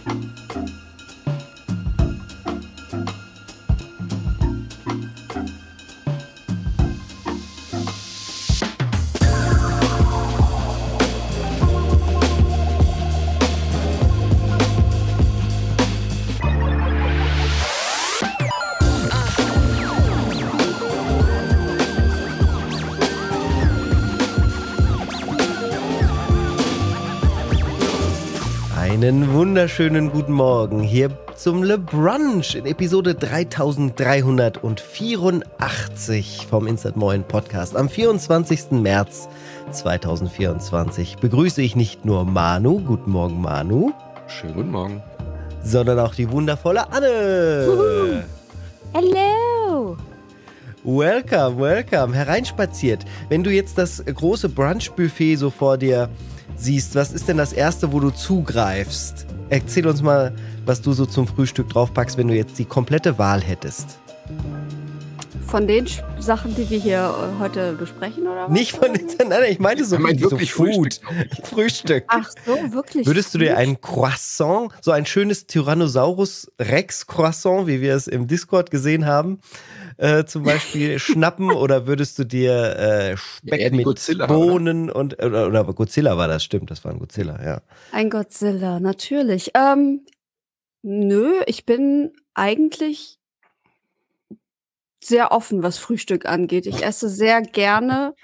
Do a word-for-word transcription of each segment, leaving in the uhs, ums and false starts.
Einen wunderschönen guten Morgen hier zum Le Brunch in Episode dreitausenddreihundertvierundachtzig vom Instant Moin Podcast. Am vierundzwanzigsten März zweitausendvierundzwanzig begrüße ich nicht nur Manu, guten Morgen Manu, schönen guten Morgen, sondern auch die wundervolle Anne. Uhu. Hello. Welcome, welcome, hereinspaziert. Wenn du jetzt das große Brunch-Buffet so vor dir siehst, was ist denn das Erste, wo du zugreifst? Erzähl uns mal, was du so zum Frühstück draufpackst, wenn du jetzt die komplette Wahl hättest. Von den Sachen, die wir hier heute besprechen, oder was? Nicht von den, nein, ich meinte so, ich mein wirklich so Food. Frühstück. Frühstück. Ach so, wirklich? Würdest du dir ein Croissant, so ein schönes Tyrannosaurus Rex Croissant, wie wir es im Discord gesehen haben, äh, zum Beispiel schnappen, oder würdest du dir äh, Speck ja, mit Godzilla, Bohnen oder? und oder, oder Godzilla war das, stimmt, das war ein Godzilla, ja. Ein Godzilla, natürlich. Ähm, nö, ich bin eigentlich sehr offen, was Frühstück angeht. Ich esse sehr gerne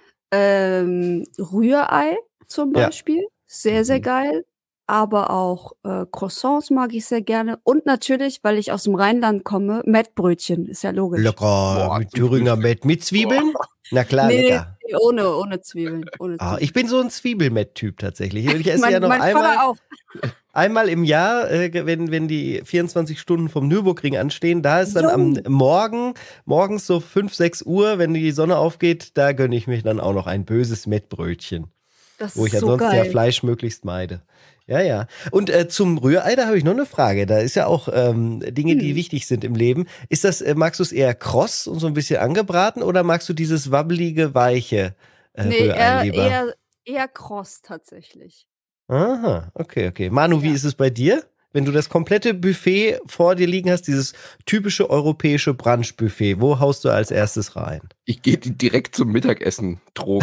ähm, Rührei zum Beispiel. Ja. Sehr, sehr geil. Aber auch äh, Croissants mag ich sehr gerne. Und natürlich, weil ich aus dem Rheinland komme, Mettbrötchen, ist ja logisch. Lecker, Boah, mit Thüringer Mett, mit Zwiebeln? Boah. Na klar, nee, lecker. Nee, ohne, ohne Zwiebeln. Ohne ah, ich bin so ein Zwiebelmett-Typ tatsächlich. Ich esse mein, ja noch mein einmal, auch. einmal im Jahr, äh, wenn, wenn die vierundzwanzig Stunden vom Nürburgring anstehen, da ist dann jo. am Morgen, morgens so fünf, sechs Uhr, wenn die Sonne aufgeht, da gönne ich mich dann auch noch ein böses Mettbrötchen. Das wo ich ist so ansonsten geil. ja Fleisch möglichst meide. Ja, ja. Und äh, zum Rührei, da habe ich noch eine Frage. Da ist ja auch ähm, Dinge, hm. die wichtig sind im Leben. Ist das, äh, magst du es eher kross und so ein bisschen angebraten oder magst du dieses wabbelige, weiche äh, nee, Rührei eher, lieber? Eher, eher kross tatsächlich. Aha, okay, okay. Manu, ja. Wie ist es bei dir? Wenn du das komplette Buffet vor dir liegen hast, dieses typische europäische Brunch-Buffet, wo haust du als erstes rein? Ich gehe direkt zum Mittagessen-Trog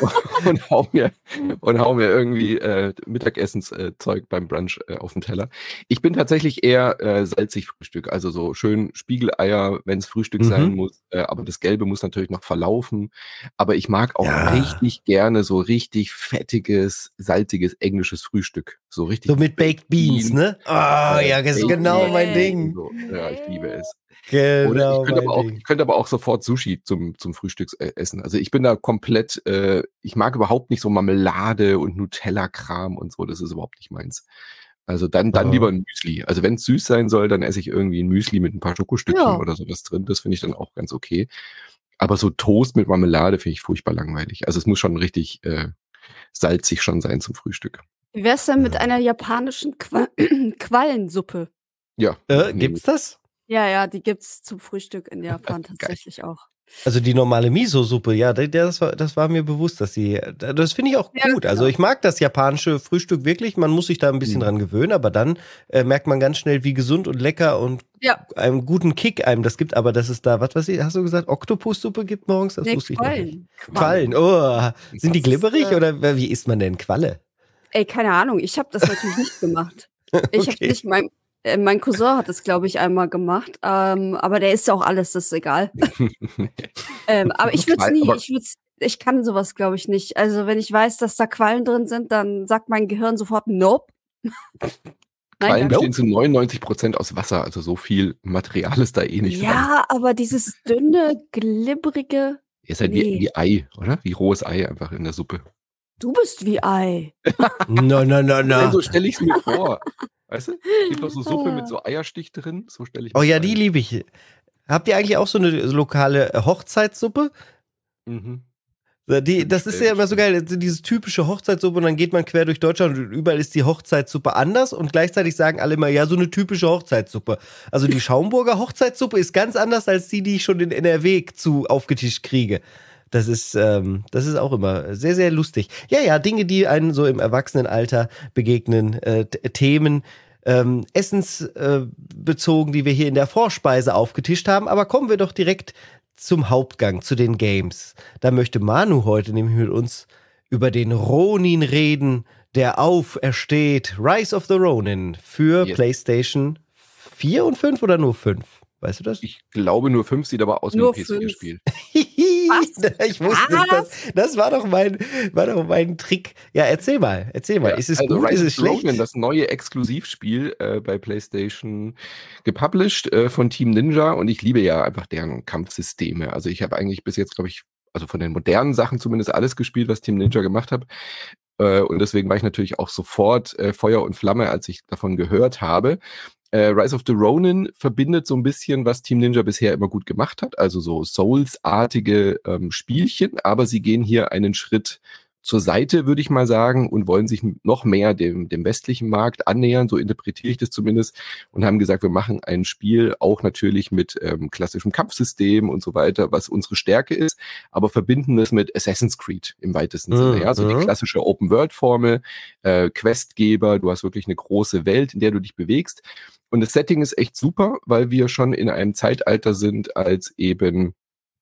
und hau mir und hau mir irgendwie äh, Mittagessenszeug beim Brunch äh, auf den Teller. Ich bin tatsächlich eher äh, salzig Frühstück, also so schön Spiegeleier, wenn es Frühstück mhm. sein muss, äh, aber das Gelbe muss natürlich noch verlaufen. Aber ich mag auch ja. richtig gerne so richtig fettiges, salziges englisches Frühstück. So richtig. So mit Baked Beans, Beans ne? Ah, oh, ja, das ist genau mein Ding. So. Ja, ich liebe es. Genau. Oder ich könnte, mein aber auch, Ding. ich könnte aber auch sofort Sushi zum, zum Frühstücksessen. Also ich bin da komplett, äh, ich mag überhaupt nicht so Marmelade und Nutella-Kram und so, das ist überhaupt nicht meins. Also dann, dann oh. lieber ein Müsli. Also wenn es süß sein soll, dann esse ich irgendwie ein Müsli mit ein paar Schokostückchen ja. oder sowas drin. Das finde ich dann auch ganz okay. Aber so Toast mit Marmelade finde ich furchtbar langweilig. Also es muss schon richtig äh, salzig schon sein zum Frühstück. Wie wär's denn mit einer japanischen Qua- Quallensuppe? Ja. Äh, gibt's das? Ja, ja, die gibt's zum Frühstück in Japan tatsächlich auch. Also die normale Miso-Suppe, ja, das war, das war mir bewusst, dass sie, das finde ich auch gut. Ja, genau. Also ich mag das japanische Frühstück wirklich, man muss sich da ein bisschen mhm. dran gewöhnen, aber dann äh, merkt man ganz schnell, wie gesund und lecker und ja. einen guten Kick einem das gibt. Aber dass es da, was weiß ich, hast du gesagt, Oktopussuppe gibt morgens? Das nee, wusste ich Quallen. nicht. Quallen, oh, sind die glibberig ist, äh, oder wie isst man denn Qualle? Ey, keine Ahnung, ich habe das natürlich nicht gemacht. Ich okay. habe nicht, mein, äh, mein Cousin hat das, glaube ich, einmal gemacht, ähm, aber der isst ja auch alles, das ist egal. ähm, aber ich würde es nie, ich würd's, ich kann sowas, glaube ich, nicht. Also wenn ich weiß, dass da Quallen drin sind, dann sagt mein Gehirn sofort Nope. Quallen bestehen zu neunundneunzig Prozent aus Wasser, also so viel Material ist da eh nicht Ja, dran. Aber dieses dünne, glibberige. Ist halt nee. wie, wie Ei, oder? Wie rohes Ei einfach in der Suppe. Du bist wie Ei. No, no, no, no. So stelle ich es mir vor. Weißt du? Es gibt doch so Suppe mit so Eierstich drin. So stelle ich mir Oh ja, die liebe ich. Habt ihr eigentlich auch so eine lokale Hochzeitssuppe? Mhm. Die, das ist ja immer so geil, dieses typische Hochzeitssuppe und dann geht man quer durch Deutschland und überall ist die Hochzeitssuppe anders und gleichzeitig sagen alle immer, ja, so eine typische Hochzeitssuppe. Also die Schaumburger Hochzeitssuppe ist ganz anders als die, die ich schon in N R W zu aufgetischt kriege. Das ist, ähm, das ist auch immer sehr, sehr lustig. Ja, ja, Dinge, die einen so im Erwachsenenalter begegnen, äh, t- Themen, ähm, essensbezogen, äh, die wir hier in der Vorspeise aufgetischt haben. Aber kommen wir doch direkt zum Hauptgang, zu den Games. Da möchte Manu heute nämlich mit uns über den Ronin reden, der aufersteht. Rise of the Ronin für yes. PlayStation vier und fünf oder nur fünf? Weißt du das? Ich glaube nur fünf, sieht aber aus wie ein P C vier-Spiel. Ich wusste es, das, das war doch mein, war doch mein Trick. Ja, erzähl mal, erzähl mal. Ja, ist es also gut, Rise ist es schlecht? Ronin, das neue Exklusivspiel äh, bei PlayStation gepublished äh, von Team Ninja und ich liebe ja einfach deren Kampfsysteme. Also ich habe eigentlich bis jetzt, glaube ich, also von den modernen Sachen zumindest alles gespielt, was Team Ninja gemacht hat. Äh, und deswegen war ich natürlich auch sofort äh, Feuer und Flamme, als ich davon gehört habe. Äh, Rise of the Ronin verbindet so ein bisschen, was Team Ninja bisher immer gut gemacht hat, also so Souls-artige ähm, Spielchen, aber sie gehen hier einen Schritt zur Seite, würde ich mal sagen, und wollen sich noch mehr dem, dem westlichen Markt annähern, so interpretiere ich das zumindest, und haben gesagt, wir machen ein Spiel auch natürlich mit ähm, klassischem Kampfsystem und so weiter, was unsere Stärke ist, aber verbinden das mit Assassin's Creed im weitesten mhm. Sinne, ja, so die klassische Open-World-Formel, äh, Questgeber, du hast wirklich eine große Welt, in der du dich bewegst, und das Setting ist echt super, weil wir schon in einem Zeitalter sind, als eben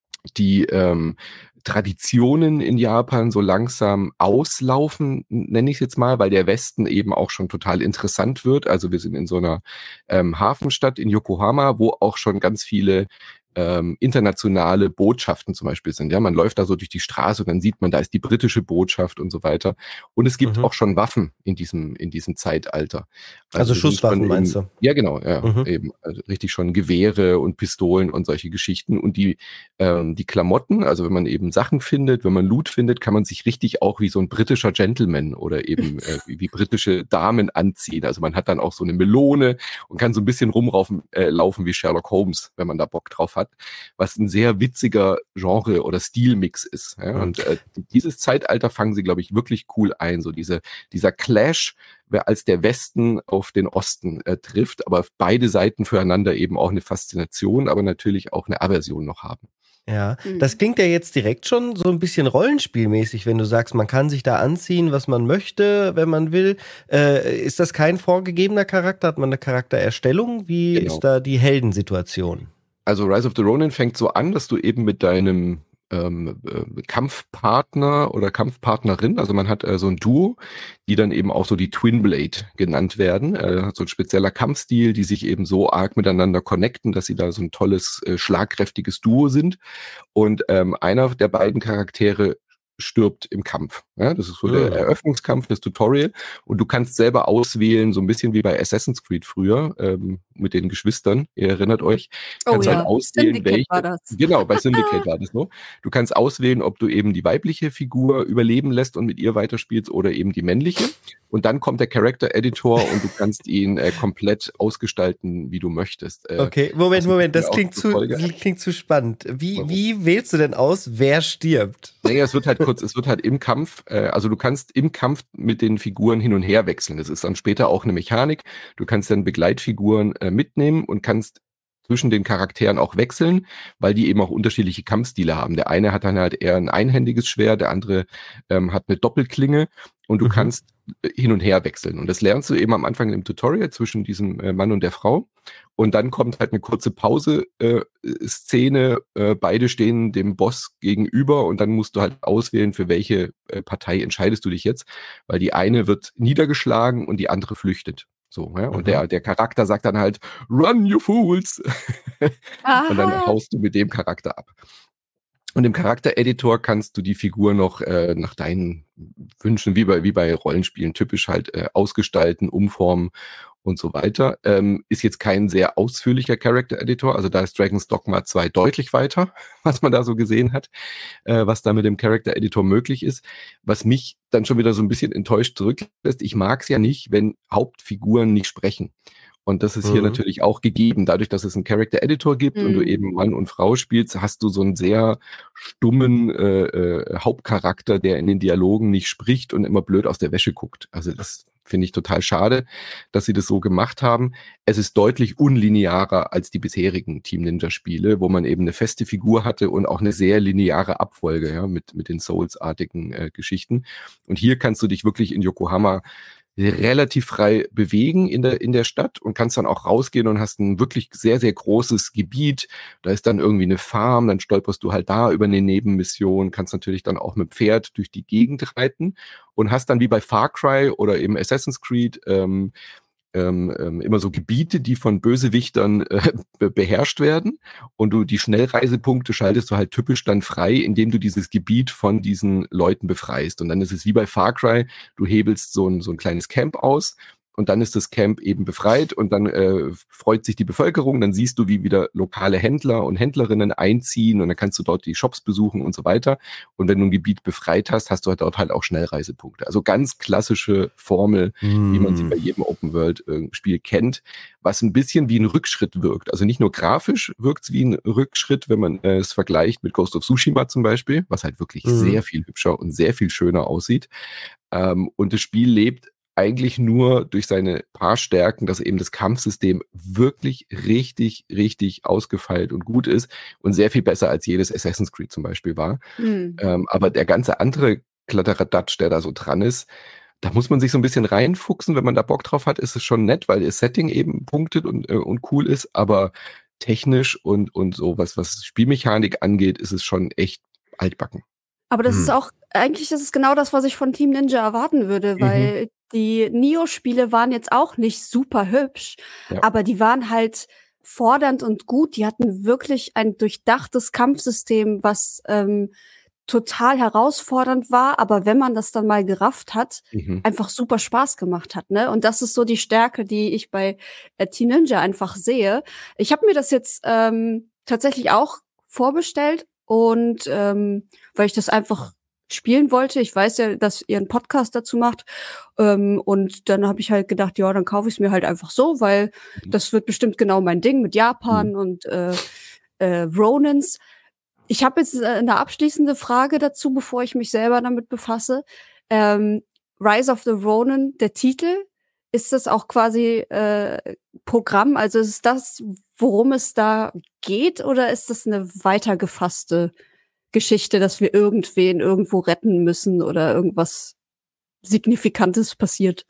die ähm, Traditionen in Japan so langsam auslaufen, nenne ich es jetzt mal, weil der Westen eben auch schon total interessant wird. Also wir sind in so einer ähm, Hafenstadt in Yokohama, wo auch schon ganz viele ähm, internationale Botschaften zum Beispiel sind. Ja, man läuft da so durch die Straße und dann sieht man, da ist die britische Botschaft und so weiter. Und es gibt mhm. auch schon Waffen in diesem in diesem Zeitalter. Also, also Schusswaffen eben, meinst du? Ja, genau, ja, mhm. eben also richtig schon Gewehre und Pistolen und solche Geschichten. Und die ähm, die Klamotten, also wenn man eben Sachen findet, wenn man Loot findet, kann man sich richtig auch wie so ein britischer Gentleman oder eben äh, wie, wie britische Damen anziehen. Also man hat dann auch so eine Melone und kann so ein bisschen rumlaufen äh, laufen wie Sherlock Holmes, wenn man da Bock drauf hat, was ein sehr witziger Genre- oder Stilmix ist. Ja? Mhm. Und äh, dieses Zeitalter fangen sie, glaube ich, wirklich cool ein. So diese dieser Clash, als der Westen auf den Osten äh, trifft, aber beide Seiten füreinander eben auch eine Faszination, aber natürlich auch eine Aversion noch haben. Ja, das klingt ja jetzt direkt schon so ein bisschen rollenspielmäßig, wenn du sagst, man kann sich da anziehen, was man möchte, wenn man will. Äh, ist das kein vorgegebener Charakter? Hat man eine Charaktererstellung? Wie genau. ist da die Heldensituation? Also Rise of the Ronin fängt so an, dass du eben mit deinem ähm, äh, Kampfpartner oder Kampfpartnerin, also man hat äh, so ein Duo, die dann eben auch so die Twin Blade genannt werden, äh, so ein spezieller Kampfstil, die sich eben so arg miteinander connecten, dass sie da so ein tolles, äh, schlagkräftiges Duo sind, und ähm, einer der beiden Charaktere stirbt im Kampf. Ja, das ist so der Eröffnungskampf, das Tutorial, und du kannst selber auswählen, so ein bisschen wie bei Assassin's Creed früher, ähm, mit den Geschwistern, ihr erinnert euch, oh, kannst ja. halt auswählen, Syndicate welche, war das. Genau, bei Syndicate war das so. Du kannst auswählen, ob du eben die weibliche Figur überleben lässt und mit ihr weiterspielst oder eben die männliche, und dann kommt der Character Editor und du kannst ihn äh, komplett ausgestalten, wie du möchtest. Äh, okay, Moment, Moment, das klingt zu, klingt zu spannend. Wie, wie wählst du denn aus, wer stirbt? Naja, es wird halt kurz, es wird halt im Kampf, äh, also du kannst im Kampf mit den Figuren hin und her wechseln. Das ist dann später auch eine Mechanik. Du kannst dann Begleitfiguren äh, mitnehmen und kannst zwischen den Charakteren auch wechseln, weil die eben auch unterschiedliche Kampfstile haben. Der eine hat dann halt eher ein einhändiges Schwert, der andere ähm, hat eine Doppelklinge, und du mhm. kannst hin und her wechseln. Und das lernst du eben am Anfang im Tutorial zwischen diesem äh, Mann und der Frau. Und dann kommt halt eine kurze Pause-Szene. Äh, äh, beide stehen dem Boss gegenüber, und dann musst du halt auswählen, für welche äh, Partei entscheidest du dich jetzt, weil die eine wird niedergeschlagen und die andere flüchtet. So, ja? Und mhm. der, der Charakter sagt dann halt, run, you fools! Und dann haust du mit dem Charakter ab. Und im Charaktereditor kannst du die Figur noch äh, nach deinen Wünschen, wie bei, wie bei Rollenspielen typisch halt, äh, ausgestalten, umformen und so weiter. Ähm, ist jetzt kein sehr ausführlicher Character-Editor, also da ist Dragon's Dogma zwei deutlich weiter, was man da so gesehen hat, äh, was da mit dem Character-Editor möglich ist. Was mich dann schon wieder so ein bisschen enttäuscht zurücklässt, ich mag es ja nicht, wenn Hauptfiguren nicht sprechen. Und das ist mhm. hier natürlich auch gegeben. Dadurch, dass es einen Character-Editor gibt mhm. und du eben Mann und Frau spielst, hast du so einen sehr stummen äh, äh, Hauptcharakter, der in den Dialogen nicht spricht und immer blöd aus der Wäsche guckt. Also das finde ich total schade, dass sie das so gemacht haben. Es ist deutlich unlinearer als die bisherigen Team Ninja-Spiele, wo man eben eine feste Figur hatte und auch eine sehr lineare Abfolge, ja, mit, mit den Souls-artigen äh, Geschichten. Und hier kannst du dich wirklich in Yokohama relativ frei bewegen in der, in der Stadt und kannst dann auch rausgehen und hast ein wirklich sehr, sehr großes Gebiet. Da ist dann irgendwie eine Farm, dann stolperst du halt da über eine Nebenmission, kannst natürlich dann auch mit Pferd durch die Gegend reiten und hast dann wie bei Far Cry oder eben Assassin's Creed ähm, Ähm, ähm, immer so Gebiete, die von Bösewichtern äh, be- beherrscht werden und du die Schnellreisepunkte schaltest du halt typisch dann frei, indem du dieses Gebiet von diesen Leuten befreist und dann ist es wie bei Far Cry, du hebelst so ein, so ein kleines Camp aus und dann ist das Camp eben befreit und dann äh, freut sich die Bevölkerung, dann siehst du, wie wieder lokale Händler und Händlerinnen einziehen und dann kannst du dort die Shops besuchen und so weiter. Und wenn du ein Gebiet befreit hast, hast du halt dort halt auch Schnellreisepunkte. Also ganz klassische Formel, mm. wie man sie bei jedem Open-World-Spiel kennt, was ein bisschen wie ein Rückschritt wirkt. Also nicht nur grafisch wirkt es wie ein Rückschritt, wenn man äh, es vergleicht mit Ghost of Tsushima zum Beispiel, was halt wirklich mm. sehr viel hübscher und sehr viel schöner aussieht. Ähm, und das Spiel lebt eigentlich nur durch seine paar Stärken, dass eben das Kampfsystem wirklich richtig, richtig ausgefeilt und gut ist und sehr viel besser als jedes Assassin's Creed zum Beispiel war. Mhm. Ähm, aber der ganze andere Kladderadatsch, der da so dran ist, da muss man sich so ein bisschen reinfuchsen, wenn man da Bock drauf hat, ist es schon nett, weil das Setting eben punktet und, äh, und cool ist, aber technisch und, und so was, was Spielmechanik angeht, ist es schon echt altbacken. Aber das hm. ist auch, eigentlich ist es genau das, was ich von Team Ninja erwarten würde, weil mhm. die Nioh-Spiele waren jetzt auch nicht super hübsch, ja. aber die waren halt fordernd und gut. Die hatten wirklich ein durchdachtes Kampfsystem, was ähm, total herausfordernd war, aber wenn man das dann mal gerafft hat, mhm. einfach super Spaß gemacht hat, ne? Und das ist so die Stärke, die ich bei äh, Team Ninja einfach sehe. Ich habe mir das jetzt ähm, tatsächlich auch vorbestellt und ähm, weil ich das einfach spielen wollte. Ich weiß ja, dass ihr einen Podcast dazu macht. Ähm, und dann habe ich halt gedacht, ja, dann kaufe ich es mir halt einfach so, weil mhm. das wird bestimmt genau mein Ding mit Japan mhm. und äh, äh, Ronins. Ich habe jetzt eine abschließende Frage dazu, bevor ich mich selber damit befasse. Ähm, Rise of the Ronin, der Titel, ist das auch quasi äh, Programm? Also ist das, worum es da geht, oder ist das eine weitergefasste Geschichte, dass wir irgendwen irgendwo retten müssen oder irgendwas Signifikantes passiert?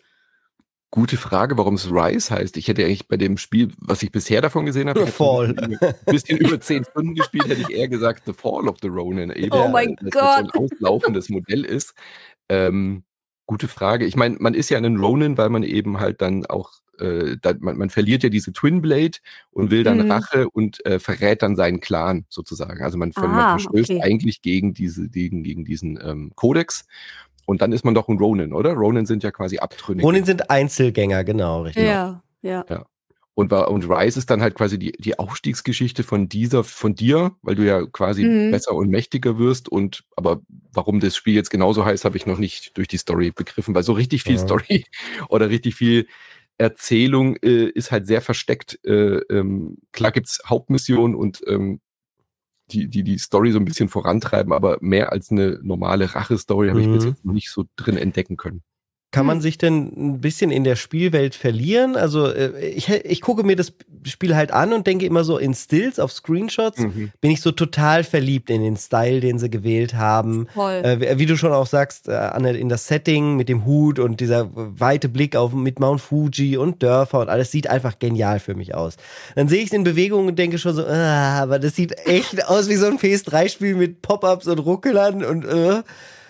Gute Frage, warum es Rise heißt. Ich hätte eigentlich bei dem Spiel, was ich bisher davon gesehen habe, Fall. ein bisschen über zehn Stunden gespielt, hätte ich eher gesagt The Fall of the Ronin. Eben, oh mein dass Gott. das so ein auslaufendes Modell ist. Ähm, gute Frage. Ich meine, man ist ja ein Ronin, weil man eben halt dann auch äh, da, man, man verliert ja diese Twin Blade und will dann mhm. Rache und äh, verrät dann seinen Clan sozusagen. Also man, ah, man verstößt okay. eigentlich gegen diese, gegen, gegen diesen ähm, Kodex. Und dann ist man doch ein Ronin, oder? Ronin sind ja quasi Abtrünnige. Ronin sind Einzelgänger, genau, richtig. Ja, ja. ja. Und, und Rise ist dann halt quasi die, die Aufstiegsgeschichte von dieser, von dir, weil du ja quasi mhm. besser und mächtiger wirst. Und aber warum das Spiel jetzt genauso heißt, habe ich noch nicht durch die Story begriffen, weil so richtig viel ja. Story oder richtig viel Erzählung äh, ist halt sehr versteckt. Äh, ähm, klar gibt's Hauptmissionen und ähm, die, die die Story so ein bisschen vorantreiben, aber mehr als eine normale Rache-Story habe mhm. ich bis jetzt noch nicht so drin entdecken können. Kann man sich denn ein bisschen in der Spielwelt verlieren? Also ich, ich gucke mir das Spiel halt an und denke immer so in Stills, auf Screenshots, mhm. bin ich so total verliebt in den Style, den sie gewählt haben. Voll. Äh, wie du schon auch sagst, Anne, in das Setting mit dem Hut und dieser weite Blick auf mit Mount Fuji und Dörfer und alles sieht einfach genial für mich aus. Dann sehe ich es in Bewegung und denke schon so, ah, aber das sieht echt aus wie so ein P S drei Spiel mit Pop-Ups und Ruckelern und äh,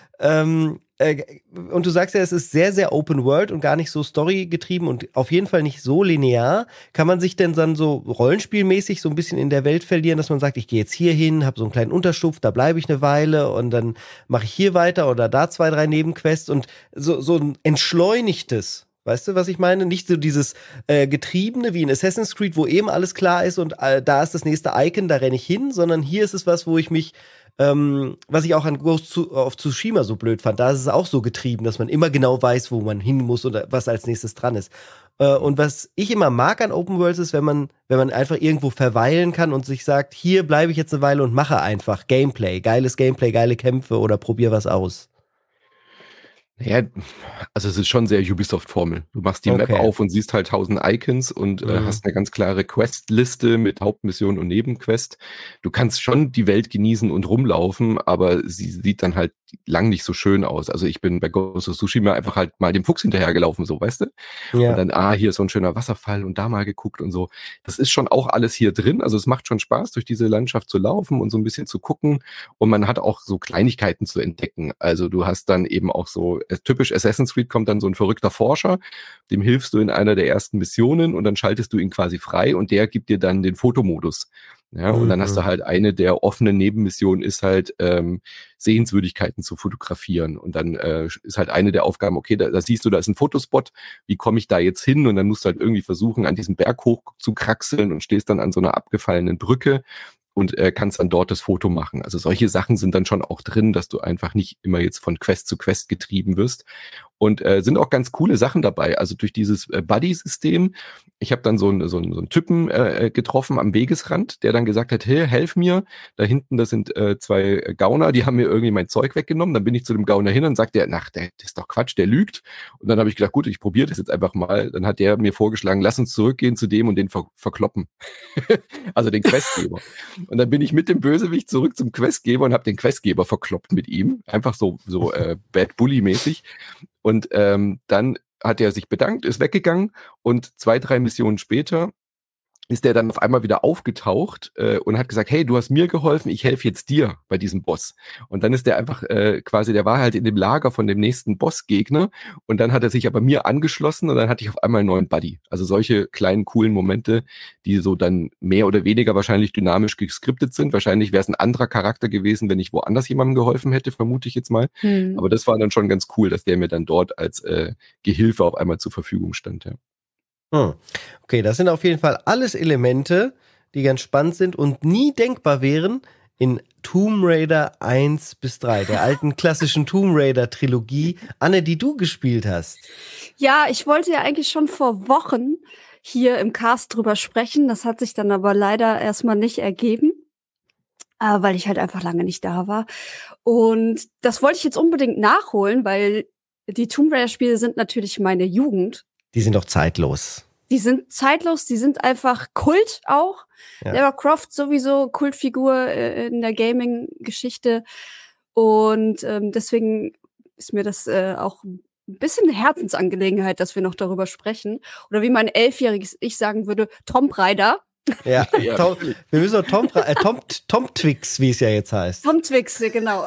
ähm, und du sagst ja, es ist sehr, sehr Open World und gar nicht so storygetrieben und auf jeden Fall nicht so linear. Kann man sich denn dann so rollenspielmäßig so ein bisschen in der Welt verlieren, dass man sagt, ich gehe jetzt hier hin, habe so einen kleinen Unterschlupf, da bleibe ich eine Weile und dann mache ich hier weiter oder da zwei, drei Nebenquests und so, so ein entschleunigtes, weißt du, was ich meine? Nicht so dieses äh, Getriebene wie in Assassin's Creed, wo eben alles klar ist und äh, da ist das nächste Icon, da renne ich hin, sondern hier ist es was, wo ich mich Ähm, was ich auch an Ghost of Tsushima so blöd fand, da ist es auch so getrieben, dass man immer genau weiß, wo man hin muss oder was als nächstes dran ist. Äh, und was ich immer mag an Open Worlds ist, wenn man, wenn man einfach irgendwo verweilen kann und sich sagt, hier bleibe ich jetzt eine Weile und mache einfach Gameplay, geiles Gameplay, geile Kämpfe oder probier was aus. Ja, also es ist schon sehr Ubisoft-Formel. Du machst die Okay. Map auf und siehst halt tausend Icons und äh, Mhm. hast eine ganz klare Quest-Liste mit Hauptmission und Nebenquest. Du kannst schon die Welt genießen und rumlaufen, aber sie sieht dann halt lang nicht so schön aus. Also ich bin bei Ghost of Tsushima einfach halt mal dem Fuchs hinterhergelaufen, so, weißt du? Und Ja. dann, ah, hier ist so ein schöner Wasserfall und da mal geguckt und so. Das ist schon auch alles hier drin. Also es macht schon Spaß, durch diese Landschaft zu laufen und so ein bisschen zu gucken. Und man hat auch so Kleinigkeiten zu entdecken. Also du hast dann eben auch so, äh, typisch Assassin's Creed kommt dann so ein verrückter Forscher, dem hilfst du in einer der ersten Missionen und dann schaltest du ihn quasi frei und der gibt dir dann den Fotomodus. Ja, und dann hast du Mhm. halt eine der offenen Nebenmissionen ist halt ähm, Sehenswürdigkeiten zu fotografieren. Und dann äh, ist halt eine der Aufgaben, okay, da, da siehst du, da ist ein Fotospot, wie komme ich da jetzt hin? Und dann musst du halt irgendwie versuchen, an diesen Berg hoch zu kraxeln und stehst dann an so einer abgefallenen Brücke und äh, kannst dann dort das Foto machen. Also solche Sachen sind dann schon auch drin, dass du einfach nicht immer jetzt von Quest zu Quest getrieben wirst. Und äh, sind auch ganz coole Sachen dabei. Also durch dieses äh, Buddy-System, ich habe dann so einen so einen, so einen Typen äh, getroffen am Wegesrand, der dann gesagt hat, hey, helf mir, da hinten, das sind äh, zwei Gauner, die haben mir irgendwie mein Zeug weggenommen. Dann bin ich zu dem Gauner hin und sagt der, ach, der, das ist doch Quatsch, der lügt. Und dann habe ich gedacht, gut, ich probiere das jetzt einfach mal. Dann hat der mir vorgeschlagen, lass uns zurückgehen zu dem und den ver verkloppen. Also den Questgeber. Und dann bin ich mit dem Bösewicht zurück zum Questgeber und habe den Questgeber verkloppt mit ihm. Einfach so, so äh, Bad Bully-mäßig. Und ähm, dann hat er sich bedankt, ist weggegangen und zwei, drei Missionen später ist der dann auf einmal wieder aufgetaucht äh, und hat gesagt, hey, du hast mir geholfen, ich helfe jetzt dir bei diesem Boss. Und dann ist der einfach äh, quasi, der war halt in dem Lager von dem nächsten Bossgegner und dann hat er sich aber mir angeschlossen und dann hatte ich auf einmal einen neuen Buddy. Also solche kleinen, coolen Momente, die so dann mehr oder weniger wahrscheinlich dynamisch geskriptet sind. Wahrscheinlich wäre es ein anderer Charakter gewesen, wenn ich woanders jemandem geholfen hätte, vermute ich jetzt mal. Hm. Aber das war dann schon ganz cool, dass der mir dann dort als äh, Gehilfe auf einmal zur Verfügung stand, ja. Hm. Okay, das sind auf jeden Fall alles Elemente, die ganz spannend sind und nie denkbar wären in Tomb Raider eins bis drei, der alten klassischen Tomb Raider Trilogie. Anne, die du gespielt hast. Ja, ich wollte ja eigentlich schon vor Wochen hier im Cast drüber sprechen. Das hat sich dann aber leider erstmal nicht ergeben, äh, weil ich halt einfach lange nicht da war. Und das wollte ich jetzt unbedingt nachholen, weil die Tomb Raider-Spiele sind natürlich meine Jugend. Die sind doch zeitlos. Die sind zeitlos, die sind einfach Kult auch. Ja. Lara Croft sowieso Kultfigur äh, in der Gaming-Geschichte. Und ähm, deswegen ist mir das äh, auch ein bisschen eine Herzensangelegenheit, dass wir noch darüber sprechen. Oder wie mein elfjähriges Ich sagen würde, Tomb Raider. Ja, Ja, Tom, wir müssen doch Tom, äh, Tom, Tom Twix, wie es ja jetzt heißt. Tom Twix, genau.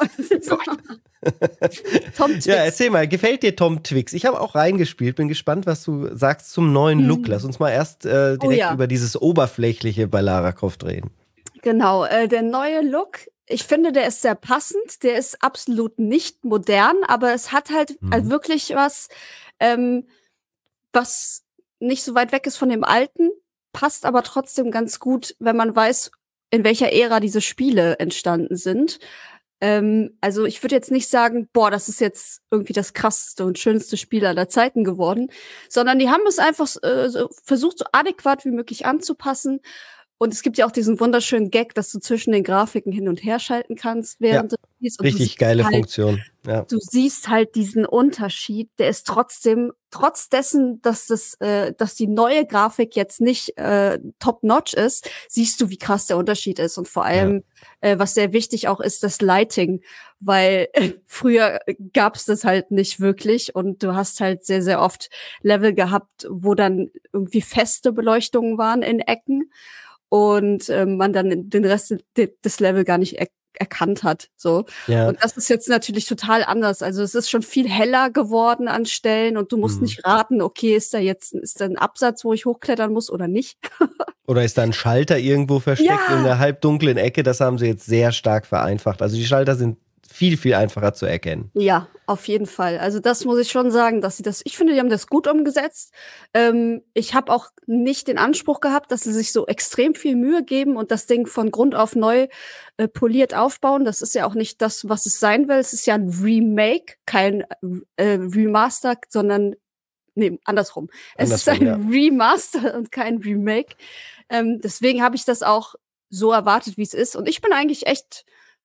Tom Twix. Ja, erzähl mal, gefällt dir Tom Twix? Ich habe auch reingespielt, bin gespannt, was du sagst zum neuen Hm. Look. Lass uns mal erst äh, direkt Oh ja. über dieses Oberflächliche bei Lara Croft reden. Genau, äh, der neue Look, ich finde, der ist sehr passend. Der ist absolut nicht modern, aber es hat halt Mhm. äh, wirklich was, ähm, was nicht so weit weg ist von dem alten, passt aber trotzdem ganz gut, wenn man weiß, in welcher Ära diese Spiele entstanden sind. Ähm, also ich würde jetzt nicht sagen, boah, das ist jetzt irgendwie das krasseste und schönste Spiel aller Zeiten geworden, sondern die haben es einfach äh, so versucht, so adäquat wie möglich anzupassen. Und es gibt ja auch diesen wunderschönen Gag, dass du zwischen den Grafiken hin und her schalten kannst, während Ja, du spielst. Und du Richtig siehst geile halt, Funktion. Ja. du siehst halt diesen Unterschied, der ist trotzdem, trotz dessen, dass das, äh, dass die neue Grafik jetzt nicht äh, top-notch ist, siehst du, wie krass der Unterschied ist. Und vor allem, äh, was sehr wichtig auch ist, das Lighting, weil äh, früher gab's das halt nicht wirklich und du hast halt sehr, sehr oft Level gehabt, wo dann irgendwie feste Beleuchtungen waren in Ecken und äh, man dann den Rest de- des Level gar nicht er- erkannt hat. So. Ja. Und das ist jetzt natürlich total anders. Also es ist schon viel heller geworden an Stellen und du musst Mhm. nicht raten, okay, ist da jetzt ist da ein Absatz, wo ich hochklettern muss oder nicht. Oder ist da ein Schalter irgendwo versteckt Ja. in einer halbdunklen Ecke? Das haben sie jetzt sehr stark vereinfacht. Also die Schalter sind viel, viel einfacher zu erkennen. Ja, auf jeden Fall. Also das muss ich schon sagen, dass sie das, ich finde, die haben das gut umgesetzt. Ähm, ich habe auch nicht den Anspruch gehabt, dass sie sich so extrem viel Mühe geben und das Ding von Grund auf neu äh, poliert aufbauen. Das ist ja auch nicht das, was es sein will. Es ist ja ein Remake, kein äh, Remaster, sondern nee, andersrum. Es ist Andersrum, ein Remaster und kein Remake. Ähm, deswegen habe ich das auch so erwartet, wie es ist. Und ich bin eigentlich echt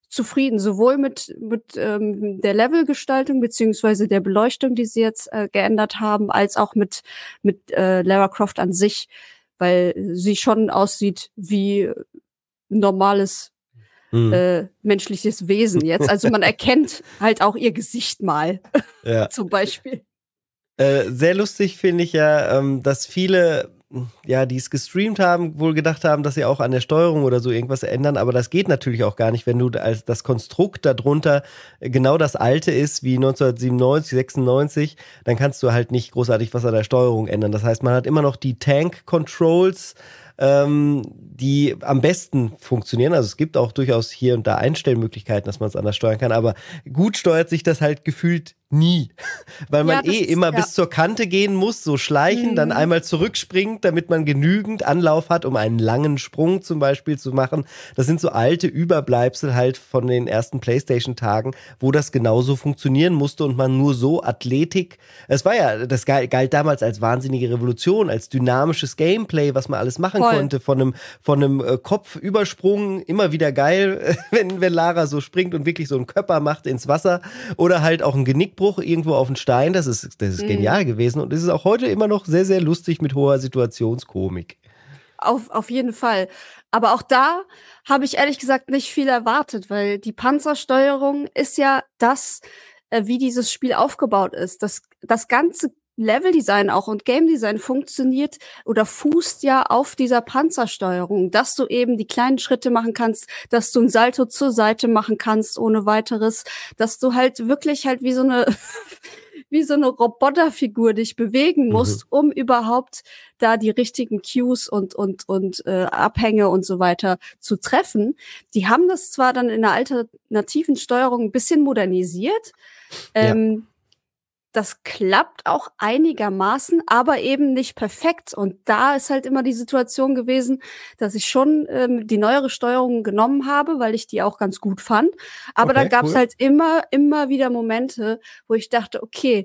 zufrieden, sowohl mit, mit ähm, der Levelgestaltung beziehungsweise der Beleuchtung, die sie jetzt äh, geändert haben, als auch mit, mit äh, Lara Croft an sich, weil sie schon aussieht wie ein normales mhm. äh, menschliches Wesen jetzt. Also man erkennt halt auch ihr Gesicht mal, ja. zum Beispiel. Äh, sehr lustig finde ich ja, ähm, dass viele, ja, die es gestreamt haben, wohl gedacht haben, dass sie auch an der Steuerung oder so irgendwas ändern, aber das geht natürlich auch gar nicht, wenn du als das Konstrukt darunter genau das alte ist wie neunzehnhundertsiebenundneunzig, sechsundneunzig, dann kannst du halt nicht großartig was an der Steuerung ändern. Das heißt, man hat immer noch die Tank-Controls, ähm, die am besten funktionieren. Also es gibt auch durchaus hier und da Einstellmöglichkeiten, dass man es anders steuern kann, aber gut steuert sich das halt gefühlt nie, weil man ja, eh ist, immer ja. bis zur Kante gehen muss, so schleichen, mhm. dann einmal zurückspringt, damit man genügend Anlauf hat, um einen langen Sprung zum Beispiel zu machen. Das sind so alte Überbleibsel halt von den ersten PlayStation-Tagen, wo das genauso funktionieren musste und man nur so Athletik, es war ja, das galt damals als wahnsinnige Revolution, als dynamisches Gameplay, was man alles machen Voll. konnte, von einem, von einem äh, Kopfübersprung, immer wieder geil, wenn, wenn Lara so springt und wirklich so einen Körper macht ins Wasser oder halt auch ein Genickbruch irgendwo auf den Stein, das ist, das ist mhm. genial gewesen und es ist auch heute immer noch sehr, sehr lustig mit hoher Situationskomik. Auf, auf jeden Fall. Aber auch da habe ich ehrlich gesagt nicht viel erwartet, weil die Panzersteuerung ist ja das, äh, wie dieses Spiel aufgebaut ist. Das, das ganze Leveldesign auch und Game Design funktioniert oder fußt ja auf dieser Panzersteuerung, dass du eben die kleinen Schritte machen kannst, dass du ein Salto zur Seite machen kannst ohne weiteres, dass du halt wirklich halt wie so eine wie so eine Roboterfigur dich bewegen musst, mhm. um überhaupt da die richtigen Cues und und und äh, Abhänge und so weiter zu treffen. Die haben das zwar dann in der alternativen Steuerung ein bisschen modernisiert, ähm, ja. Das klappt auch einigermaßen, aber eben nicht perfekt. Und da ist halt immer die Situation gewesen, dass ich schon ähm, die neuere Steuerung genommen habe, weil ich die auch ganz gut fand. Aber okay, dann gab es cool. halt immer, immer wieder Momente, wo ich dachte, okay,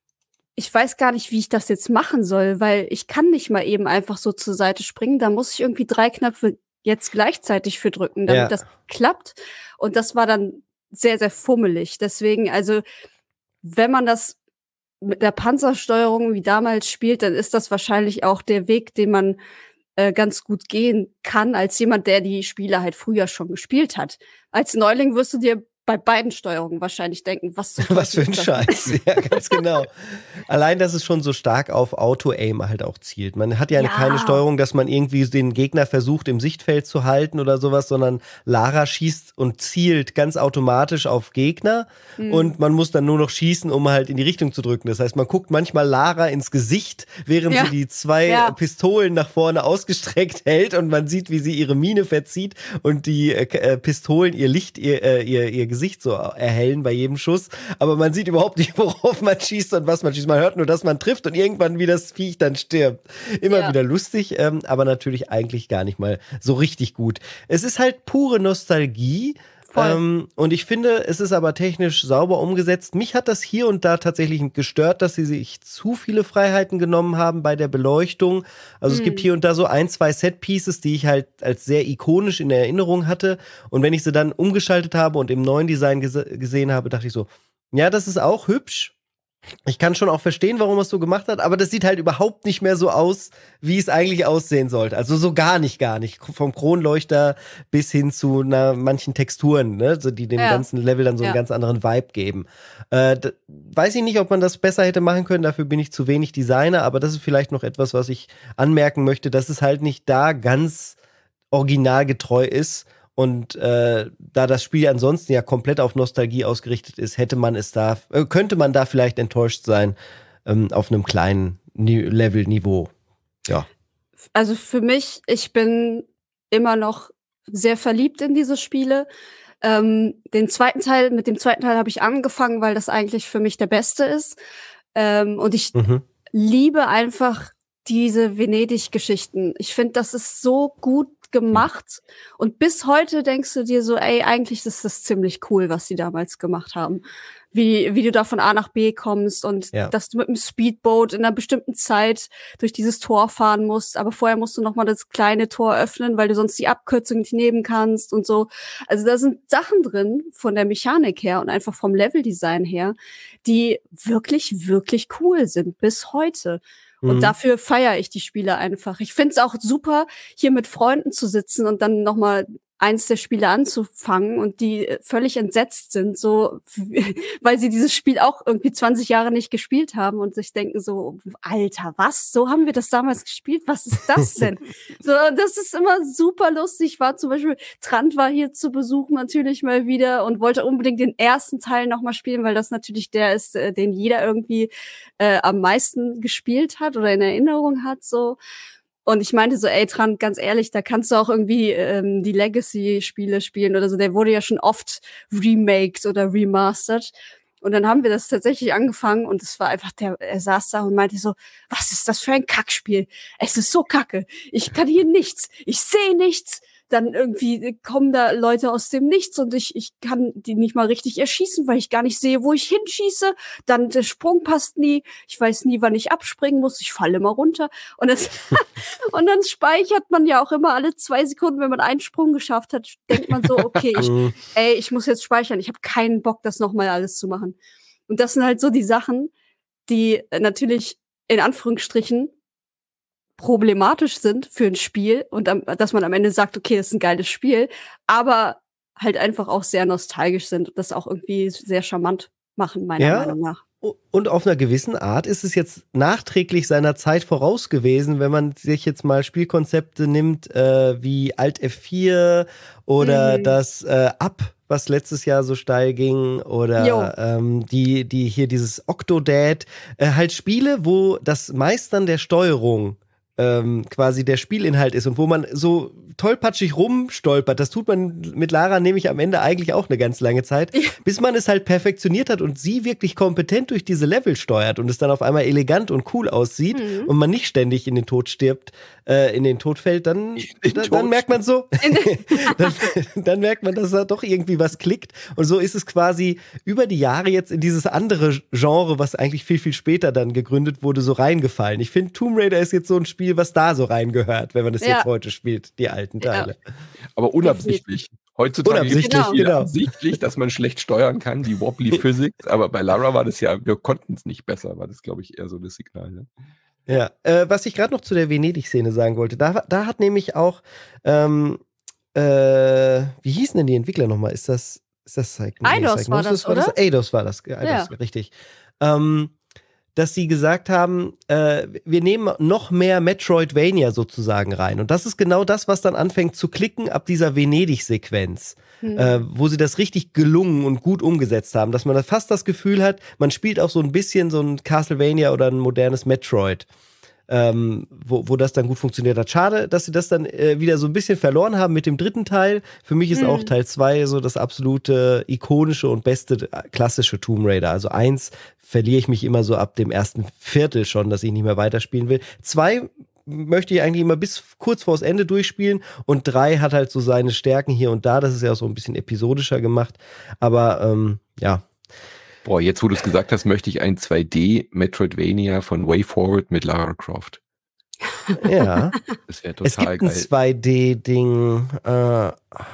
ich weiß gar nicht, wie ich das jetzt machen soll, weil ich kann nicht mal eben einfach so zur Seite springen. Da muss ich irgendwie drei Knöpfe jetzt gleichzeitig für drücken, damit ja. das klappt. Und das war dann sehr, sehr fummelig. Deswegen, also, wenn man das mit der Panzersteuerung wie damals spielt, dann ist das wahrscheinlich auch der Weg, den man äh, ganz gut gehen kann, als jemand, der die Spiele halt früher schon gespielt hat. Als Neuling wirst du dir bei beiden Steuerungen wahrscheinlich denken, was zum Was für ein Scheiß, ja, ganz genau. Allein, dass es schon so stark auf Auto-Aim halt auch zielt. Man hat ja, ja keine Steuerung, dass man irgendwie den Gegner versucht, im Sichtfeld zu halten oder sowas, sondern Lara schießt und zielt ganz automatisch auf Gegner mhm. und man muss dann nur noch schießen, um halt in die Richtung zu drücken. Das heißt, man guckt manchmal Lara ins Gesicht, während ja. sie die zwei ja. Pistolen nach vorne ausgestreckt hält und man sieht, wie sie ihre Miene verzieht und die äh, Pistolen ihr Licht, ihr, äh, ihr, ihr Gesicht so erhellen bei jedem Schuss, aber man sieht überhaupt nicht, worauf man schießt und was man schießt. Man hört nur, dass man trifft und irgendwann wie das Viech dann stirbt. Immer ja. wieder lustig, ähm, aber natürlich eigentlich gar nicht mal so richtig gut. Es ist halt pure Nostalgie. Ähm, und ich finde, es ist aber technisch sauber umgesetzt. Mich hat das hier und da tatsächlich gestört, dass sie sich zu viele Freiheiten genommen haben bei der Beleuchtung. Also mhm. es gibt hier und da so ein, zwei Set-Pieces, die ich halt als sehr ikonisch in Erinnerung hatte. Und wenn ich sie dann umgeschaltet habe und im neuen Design gese- gesehen habe, dachte ich so, ja, das ist auch hübsch. Ich kann schon auch verstehen, warum er es so gemacht hat, aber das sieht halt überhaupt nicht mehr so aus, wie es eigentlich aussehen sollte. Also so gar nicht, gar nicht. Vom Kronleuchter bis hin zu na, manchen Texturen, ne, so die dem ja. ganzen Level dann so ja. einen ganz anderen Vibe geben. Äh, d- weiß ich nicht, ob man das besser hätte machen können, dafür bin ich zu wenig Designer, aber das ist vielleicht noch etwas, was ich anmerken möchte, dass es halt nicht da ganz originalgetreu ist. Und äh, da das Spiel ansonsten ja komplett auf Nostalgie ausgerichtet ist, hätte man es da, äh, könnte man da vielleicht enttäuscht sein ähm, auf einem kleinen Ni- Level-Niveau. Ja. Also für mich, ich bin immer noch sehr verliebt in diese Spiele. Ähm, den zweiten Teil, mit dem zweiten Teil habe ich angefangen, weil das eigentlich für mich der beste ist. Ähm, und ich mhm. liebe einfach diese Venedig-Geschichten. Ich finde, das ist so gut oft gemacht und bis heute denkst du dir so, ey, eigentlich ist das ziemlich cool, was die damals gemacht haben. Wie, wie du da von A nach B kommst und ja. dass du mit dem Speedboat in einer bestimmten Zeit durch dieses Tor fahren musst, aber vorher musst du noch mal das kleine Tor öffnen, weil du sonst die Abkürzung nicht nehmen kannst und so. Also da sind Sachen drin von der Mechanik her und einfach vom Leveldesign her, die wirklich, wirklich cool sind bis heute. Und mhm. dafür feiere ich die Spiele einfach. Ich finde es auch super, hier mit Freunden zu sitzen und dann noch mal eins der Spiele anzufangen und die völlig entsetzt sind, so, weil sie dieses Spiel auch irgendwie zwanzig Jahre nicht gespielt haben und sich denken so, Alter, was? So haben wir das damals gespielt? Was ist das denn? So, das ist immer super lustig. Ich war zum Beispiel, Trant war hier zu Besuch natürlich mal wieder und wollte unbedingt den ersten Teil noch mal spielen, weil das natürlich der ist, den jeder irgendwie äh, am meisten gespielt hat oder in Erinnerung hat, so. Und ich meinte so, ey, Trant, ganz ehrlich, da kannst du auch irgendwie ähm, die Legacy-Spiele spielen oder so. Der wurde ja schon oft remaked oder remastered. Und dann haben wir das tatsächlich angefangen und es war einfach, der, er saß da und meinte so, was ist das für ein Kackspiel? Es ist so kacke. Ich kann hier nichts. Ich sehe nichts. Dann irgendwie kommen da Leute aus dem Nichts und ich, ich kann die nicht mal richtig erschießen, weil ich gar nicht sehe, wo ich hinschieße. Dann der Sprung passt nie. Ich weiß nie, wann ich abspringen muss. Ich falle immer runter. Und, das und dann speichert man ja auch immer alle zwei Sekunden, wenn man einen Sprung geschafft hat, denkt man so, okay, ich, ey, ich muss jetzt speichern. Ich habe keinen Bock, das nochmal alles zu machen. Und das sind halt so die Sachen, die natürlich in Anführungsstrichen problematisch sind für ein Spiel und am, dass man am Ende sagt, okay, das ist ein geiles Spiel, aber halt einfach auch sehr nostalgisch sind und das auch irgendwie sehr charmant machen, meiner ja, Meinung nach. Und auf einer gewissen Art ist es jetzt nachträglich seiner Zeit voraus gewesen, wenn man sich jetzt mal Spielkonzepte nimmt, äh, wie Alt F vier oder mhm. das äh, Up, was letztes Jahr so steil ging, oder ähm, die, die hier dieses Octodad, äh, halt Spiele, wo das Meistern der Steuerung Ähm, quasi der Spielinhalt ist und wo man so tollpatschig rumstolpert. Das tut man mit Lara nämlich am Ende eigentlich auch eine ganz lange Zeit, ja. bis man es halt perfektioniert hat und sie wirklich kompetent durch diese Level steuert und es dann auf einmal elegant und cool aussieht mhm. und man nicht ständig in den Tod stirbt, äh, in den Tod fällt, dann, dann, Tod dann merkt man so, dann, dann merkt man, dass da doch irgendwie was klickt und so ist es quasi über die Jahre jetzt in dieses andere Genre, was eigentlich viel, viel später dann gegründet wurde, so reingefallen. Ich finde, Tomb Raider ist jetzt so ein Spiel, was da so reingehört, wenn man das ja. jetzt heute spielt, die alten Teile. Ja. Aber unabsichtlich. Heutzutage unabsichtlich, ist es genau. absichtlich, dass man schlecht steuern kann, die Wobbly Physics, aber bei Lara war das ja, wir konnten es nicht besser, war das, glaube ich, eher so das Signal. Ne? Ja, äh, was ich gerade noch zu der Venedig-Szene sagen wollte, da, da hat nämlich auch, ähm, äh, wie hießen denn die Entwickler nochmal? Ist das, ist das Eidos war das, oder? Eidos war das, Eidos, ja. richtig. Ähm, dass sie gesagt haben, äh, wir nehmen noch mehr Metroidvania sozusagen rein. Und das ist genau das, was dann anfängt zu klicken ab dieser Venedig-Sequenz, hm. äh, wo sie das richtig gelungen und gut umgesetzt haben, dass man fast das Gefühl hat, man spielt auch so ein bisschen so ein Castlevania oder ein modernes Metroid. Ähm, wo, wo das dann gut funktioniert hat. Schade, dass sie das dann äh, wieder so ein bisschen verloren haben mit dem dritten Teil. Für mich ist mhm. auch Teil zwei so das absolute ikonische und beste klassische Tomb Raider. Also eins verliere ich mich immer so ab dem ersten Viertel schon, dass ich nicht mehr weiterspielen will. Zwei möchte ich eigentlich immer bis kurz vors Ende durchspielen und drei hat halt so seine Stärken hier und da. Das ist ja auch so ein bisschen episodischer gemacht. Aber ähm, ja, boah, jetzt wo du es gesagt hast, möchte ich ein zwei D Metroidvania von Way Forward mit Lara Croft. Ja. Das wäre total es gibt geil. ein zwei D-Ding. Äh,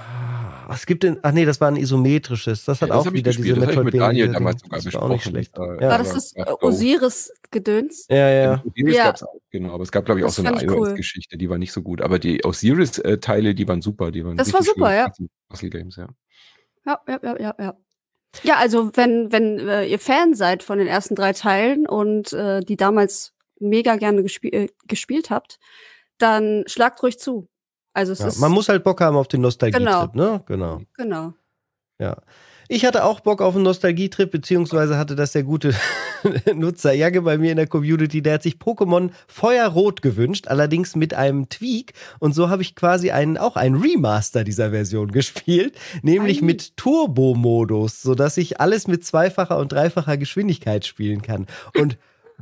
es gibt ein, ach nee, das war ein isometrisches. Das hat ja, das auch wieder diese Metroidvania. Das habe ich mit Daniel damals Ding. sogar das besprochen. War auch nicht schlecht. War ja. das das äh, Osiris-Gedöns? Ja, ja. Osiris ja. gab es auch, genau. Aber es gab, glaube ich, auch das so eine iOS-Geschichte, cool. die war nicht so gut. Aber die Osiris-Teile, die waren super. Die waren das war super, ja. Puzzle Games, ja. Ja, ja, ja, ja, ja. Ja, also wenn, wenn äh, ihr Fan seid von den ersten drei Teilen und äh, die damals mega gerne gespie- äh, gespielt habt, dann schlagt ruhig zu. Also es ja, ist man muss halt Bock haben auf den Nostalgietrip, genau. ne? Genau. Genau. Ja. Ich hatte auch Bock auf einen Nostalgietrip, beziehungsweise hatte das der gute Nutzer Jagge bei mir in der Community, der hat sich Pokémon Feuerrot gewünscht, allerdings mit einem Tweak. Und so habe ich quasi einen, auch einen Remaster dieser Version gespielt, nämlich Ei. mit Turbo-Modus, sodass ich alles mit zweifacher und dreifacher Geschwindigkeit spielen kann. Und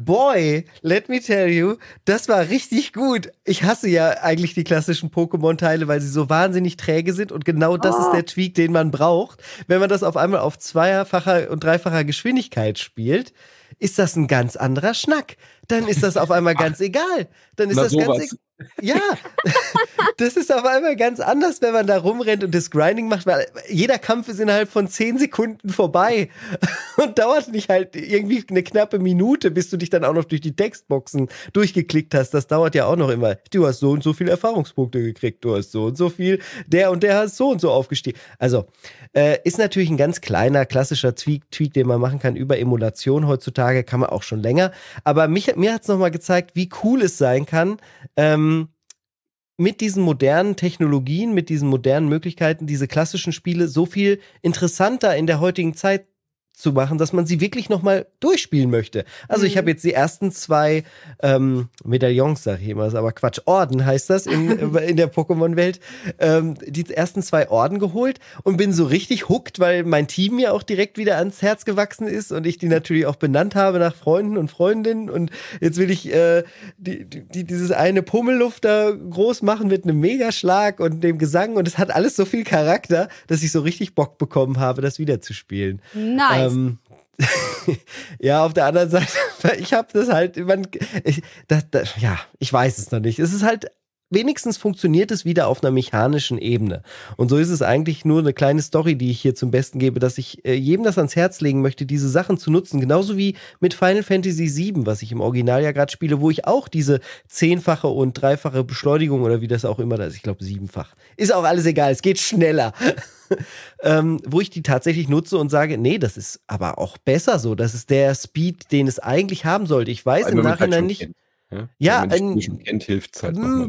Boy, let me tell you, das war richtig gut. Ich hasse ja eigentlich die klassischen Pokémon-Teile, weil sie so wahnsinnig träge sind und genau das oh. ist der Tweak, den man braucht. Wenn man das auf einmal auf zweifacher und dreifacher Geschwindigkeit spielt, ist das ein ganz anderer Schnack. Dann ist das auf einmal ganz egal. Dann ist Na, das sowas. ganz egal. Ja, das ist auf einmal ganz anders, wenn man da rumrennt und das Grinding macht, weil jeder Kampf ist innerhalb von zehn Sekunden vorbei und dauert nicht halt irgendwie eine knappe Minute, bis du dich dann auch noch durch die Textboxen durchgeklickt hast. Das dauert ja auch noch immer. Du hast so und so viele Erfahrungspunkte gekriegt, du hast so und so viel, der und der hat so und so aufgestiegen. Also, äh, ist natürlich ein ganz kleiner, klassischer Tweak, Tweak, den man machen kann über Emulation heutzutage, kann man auch schon länger. Aber mich, mir hat es nochmal gezeigt, wie cool es sein kann, ähm, mit diesen modernen Technologien, mit diesen modernen Möglichkeiten, diese klassischen Spiele so viel interessanter in der heutigen Zeit zu machen, dass man sie wirklich nochmal durchspielen möchte. Also mhm. ich habe jetzt die ersten zwei ähm, Medaillons, sag ich immer, aber Quatsch, Orden heißt das in, in der Pokémon-Welt, ähm, die ersten zwei Orden geholt und bin so richtig hooked, weil mein Team mir auch direkt wieder ans Herz gewachsen ist und ich die natürlich auch benannt habe nach Freunden und Freundinnen und jetzt will ich äh, die, die, dieses eine Pummelluft da groß machen mit einem Megaschlag und dem Gesang und es hat alles so viel Charakter, dass ich so richtig Bock bekommen habe, das wieder zu spielen. Nice. Ähm, ja, auf der anderen Seite, ich habe das halt, man, ich, das, das, ja, ich weiß es noch nicht. Es ist halt, wenigstens funktioniert es wieder auf einer mechanischen Ebene. Und so ist es eigentlich nur eine kleine Story, die ich hier zum Besten gebe, dass ich äh, jedem das ans Herz legen möchte, diese Sachen zu nutzen. Genauso wie mit Final Fantasy sieben, was ich im Original ja gerade spiele, wo ich auch diese zehnfache und dreifache Beschleunigung oder wie das auch immer da ist, ich glaube siebenfach. Ist auch alles egal, es geht schneller. ähm, wo ich die tatsächlich nutze und sage, nee, das ist aber auch besser so. Das ist der Speed, den es eigentlich haben sollte. Ich weiß im Nachhinein halt nicht. Kennt. Ja, ja wenn man schon kennt, hilft es halt mh,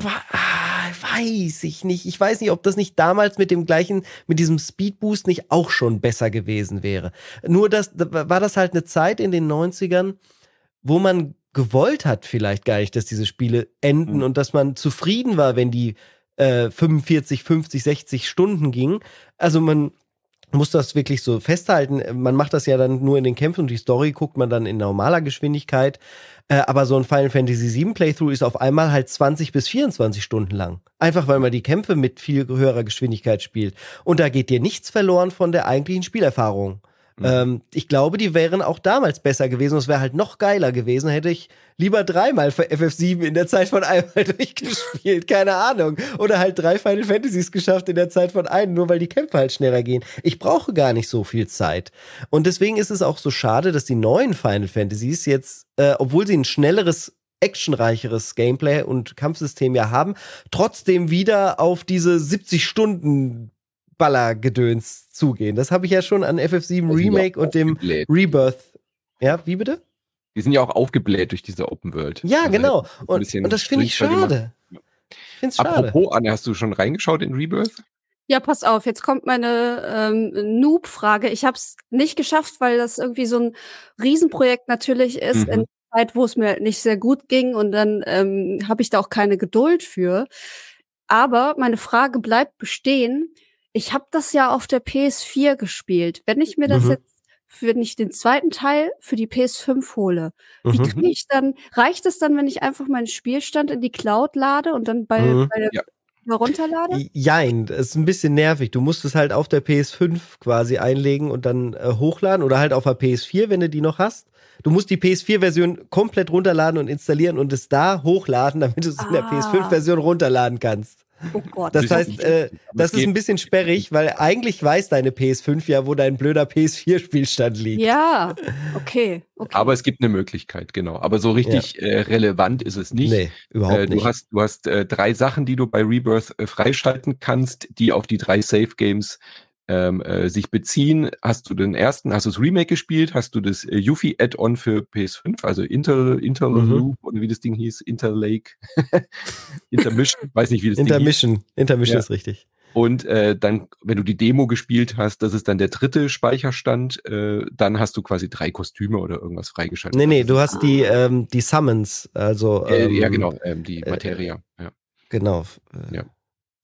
weiß ich nicht. Ich weiß nicht, ob das nicht damals mit dem gleichen, mit diesem Speedboost nicht auch schon besser gewesen wäre. Nur das, war das halt eine Zeit in den neunzigern, wo man gewollt hat vielleicht gar nicht, dass diese Spiele enden mhm. und dass man zufrieden war, wenn die äh, fünfundvierzig, fünfzig, sechzig Stunden gingen. Also man muss das wirklich so festhalten. Man macht das ja dann nur in den Kämpfen und die Story guckt man dann in normaler Geschwindigkeit. Äh, aber so ein Final Fantasy sieben Playthrough ist auf einmal halt zwanzig bis vierundzwanzig Stunden lang. Einfach weil man die Kämpfe mit viel höherer Geschwindigkeit spielt. Und da geht dir nichts verloren von der eigentlichen Spielerfahrung. Mhm. Ähm, ich glaube, die wären auch damals besser gewesen. Es wäre halt noch geiler gewesen, hätte ich lieber dreimal für F F sieben in der Zeit von einmal durchgespielt. Keine Ahnung. Oder halt drei Final Fantasies geschafft in der Zeit von einem, nur weil die Kämpfe halt schneller gehen. Ich brauche gar nicht so viel Zeit. Und deswegen ist es auch so schade, dass die neuen Final Fantasies jetzt, äh, obwohl sie ein schnelleres, actionreicheres Gameplay und Kampfsystem ja haben, trotzdem wieder auf diese siebzig Stunden Ballergedöns zugehen. Das habe ich ja schon an F F sieben Remake und dem Rebirth. Ja, wie bitte? Die sind ja auch aufgebläht durch diese Open World. Ja, also genau. Und, und das finde ich schade. Ich finde es schade. Apropos, Anne, hast du schon reingeschaut in Rebirth? Ja, pass auf, jetzt kommt meine ähm, Noob-Frage. Ich habe es nicht geschafft, weil das irgendwie so ein Riesenprojekt natürlich ist, mhm. in der Zeit, wo es mir nicht sehr gut ging und dann ähm, habe ich da auch keine Geduld für. Aber meine Frage bleibt bestehen. Ich habe das ja auf der P S vier gespielt. Wenn ich mir das mhm. jetzt, wenn ich den zweiten Teil für die P S fünf hole, wie mhm. kriege ich dann, reicht es dann, wenn ich einfach meinen Spielstand in die Cloud lade und dann bei, mhm. bei der ja. runterlade? Jein, das ist ein bisschen nervig. Du musst es halt auf der P S fünf quasi einlegen und dann äh, hochladen oder halt auf der P S vier, wenn du die noch hast. Du musst die P S vier Version komplett runterladen und installieren und es da hochladen, damit du es ah. in der P S fünf Version runterladen kannst. Oh Gott. Das heißt, äh, das ist ein bisschen sperrig, weil eigentlich weiß deine P S fünf ja, wo dein blöder P S vier Spielstand liegt. Ja, okay. okay. Aber es gibt eine Möglichkeit, genau. Aber so richtig ja. äh, relevant ist es nicht. Nee, überhaupt äh, du nicht. Hast, du hast äh, drei Sachen, die du bei Rebirth äh, freischalten kannst, die auf die drei Save Games ähm, äh, sich beziehen. Hast du den ersten, hast du das Remake gespielt? Hast du das äh, Yuffie Add-on für P S fünf, also Inter, Interloop, mhm. oder wie das Ding hieß? Interlake? Intermission? Weiß nicht, wie das Intermission. Ding hieß. Intermission ja. ist richtig. Und äh, dann, wenn du die Demo gespielt hast, das ist dann der dritte Speicherstand, äh, dann hast du quasi drei Kostüme oder irgendwas freigeschaltet. Nee, nee, du hast die, ähm, die Summons, also äh, ähm, ja, genau, ähm, die Materia. Äh, ja. Genau. Ja.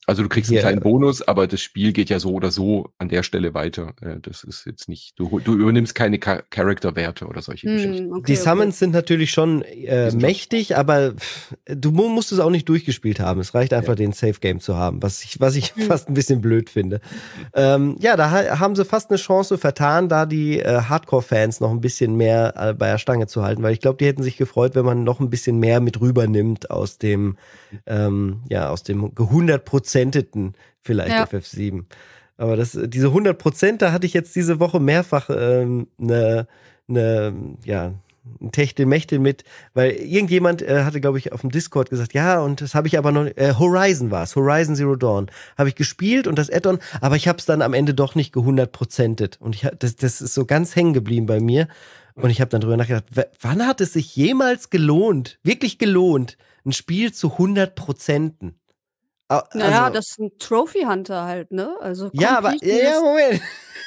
Also du kriegst Hier, einen kleinen Bonus, aber das Spiel geht ja so oder so an der Stelle weiter. Äh, das ist jetzt nicht, du, du übernimmst keine Char- Charakterwerte oder solche Geschichten. Hm, okay, die okay. Summons sind natürlich schon äh, Die sind mächtig, aber pff, du mu- musst es auch nicht durchgespielt haben. Es reicht einfach, Ja. den Safe Game zu haben, was ich, was ich Hm. fast ein bisschen blöd finde. Ähm, ja, da ha haben sie fast eine Chance vertan, da die äh, Hardcore-Fans noch ein bisschen mehr äh, bei der Stange zu halten, weil ich glaube, die hätten sich gefreut, wenn man noch ein bisschen mehr mit rübernimmt aus dem, ähm, ja, aus dem gehundertprozenteten vielleicht Ja. F F sieben. Aber das, diese hundert Prozent, da hatte ich jetzt diese Woche mehrfach ähm, eine, eine, ja, ein Techtelmechtel mit, weil irgendjemand äh, hatte, glaube ich, auf dem Discord gesagt, ja, und das habe ich aber noch, äh, Horizon war es, Horizon Zero Dawn, habe ich gespielt und das Add-on, aber ich habe es dann am Ende doch nicht gehundertprozentet und ich, ha- das, das ist so ganz hängen geblieben bei mir und ich habe dann drüber nachgedacht, w- wann hat es sich jemals gelohnt, wirklich gelohnt, ein Spiel zu hundert Prozenten? Au- Naja, also- das ist ein Trophy Hunter halt, ne? Also Ja, aber, Completion ja, ja, ist- Moment.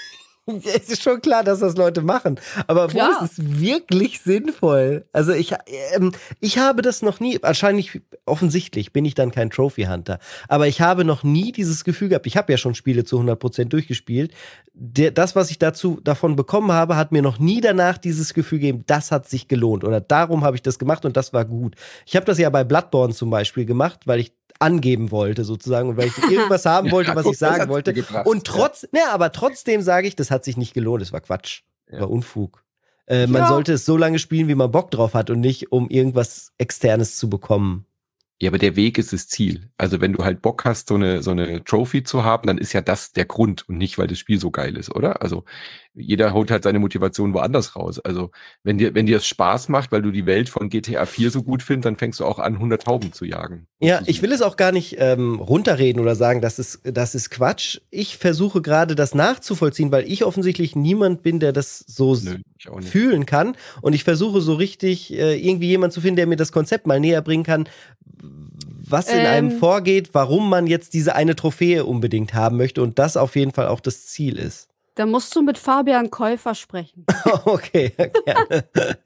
Es ist schon klar, dass das Leute machen. Aber Klar. wo ist es wirklich sinnvoll? Also ich, ähm, ich habe das noch nie, wahrscheinlich offensichtlich bin ich dann kein Trophy Hunter, aber ich habe noch nie dieses Gefühl gehabt, ich habe ja schon Spiele zu hundert Prozent durchgespielt, der, das, was ich dazu davon bekommen habe, hat mir noch nie danach dieses Gefühl gegeben, das hat sich gelohnt oder darum habe ich das gemacht und das war gut. Ich habe das ja bei Bloodborne zum Beispiel gemacht, weil ich angeben wollte sozusagen und weil ich irgendwas haben wollte, Ja, was guck, ich das sagen hat's wollte. dir gebracht, Und trotz, ja. ja, aber trotzdem sage ich, das hat sich nicht gelohnt. Es war Quatsch, Ja. war Unfug. Äh, man Ja. sollte es so lange spielen, wie man Bock drauf hat und nicht, um irgendwas Externes zu bekommen. Ja, aber der Weg ist das Ziel. Also wenn du halt Bock hast, so eine, so eine Trophy zu haben, dann ist ja das der Grund und nicht, weil das Spiel so geil ist, oder? Also jeder holt halt seine Motivation woanders raus. Also wenn dir, wenn dir es Spaß macht, weil du die Welt von G T A vier so gut findest, dann fängst du auch an, hundert Tauben zu jagen. und Ja, zu ich will suchen. es auch gar nicht ähm, runterreden oder sagen, das ist, das ist Quatsch. Ich versuche gerade das nachzuvollziehen, weil ich offensichtlich niemand bin, der das so Nö, ich auch nicht. fühlen kann. Und ich versuche so richtig äh, irgendwie jemanden zu finden, der mir das Konzept mal näher bringen kann, was in einem Ähm. vorgeht, warum man jetzt diese eine Trophäe unbedingt haben möchte und das auf jeden Fall auch das Ziel ist. Da musst du mit Fabian Käufer sprechen. Okay, gerne.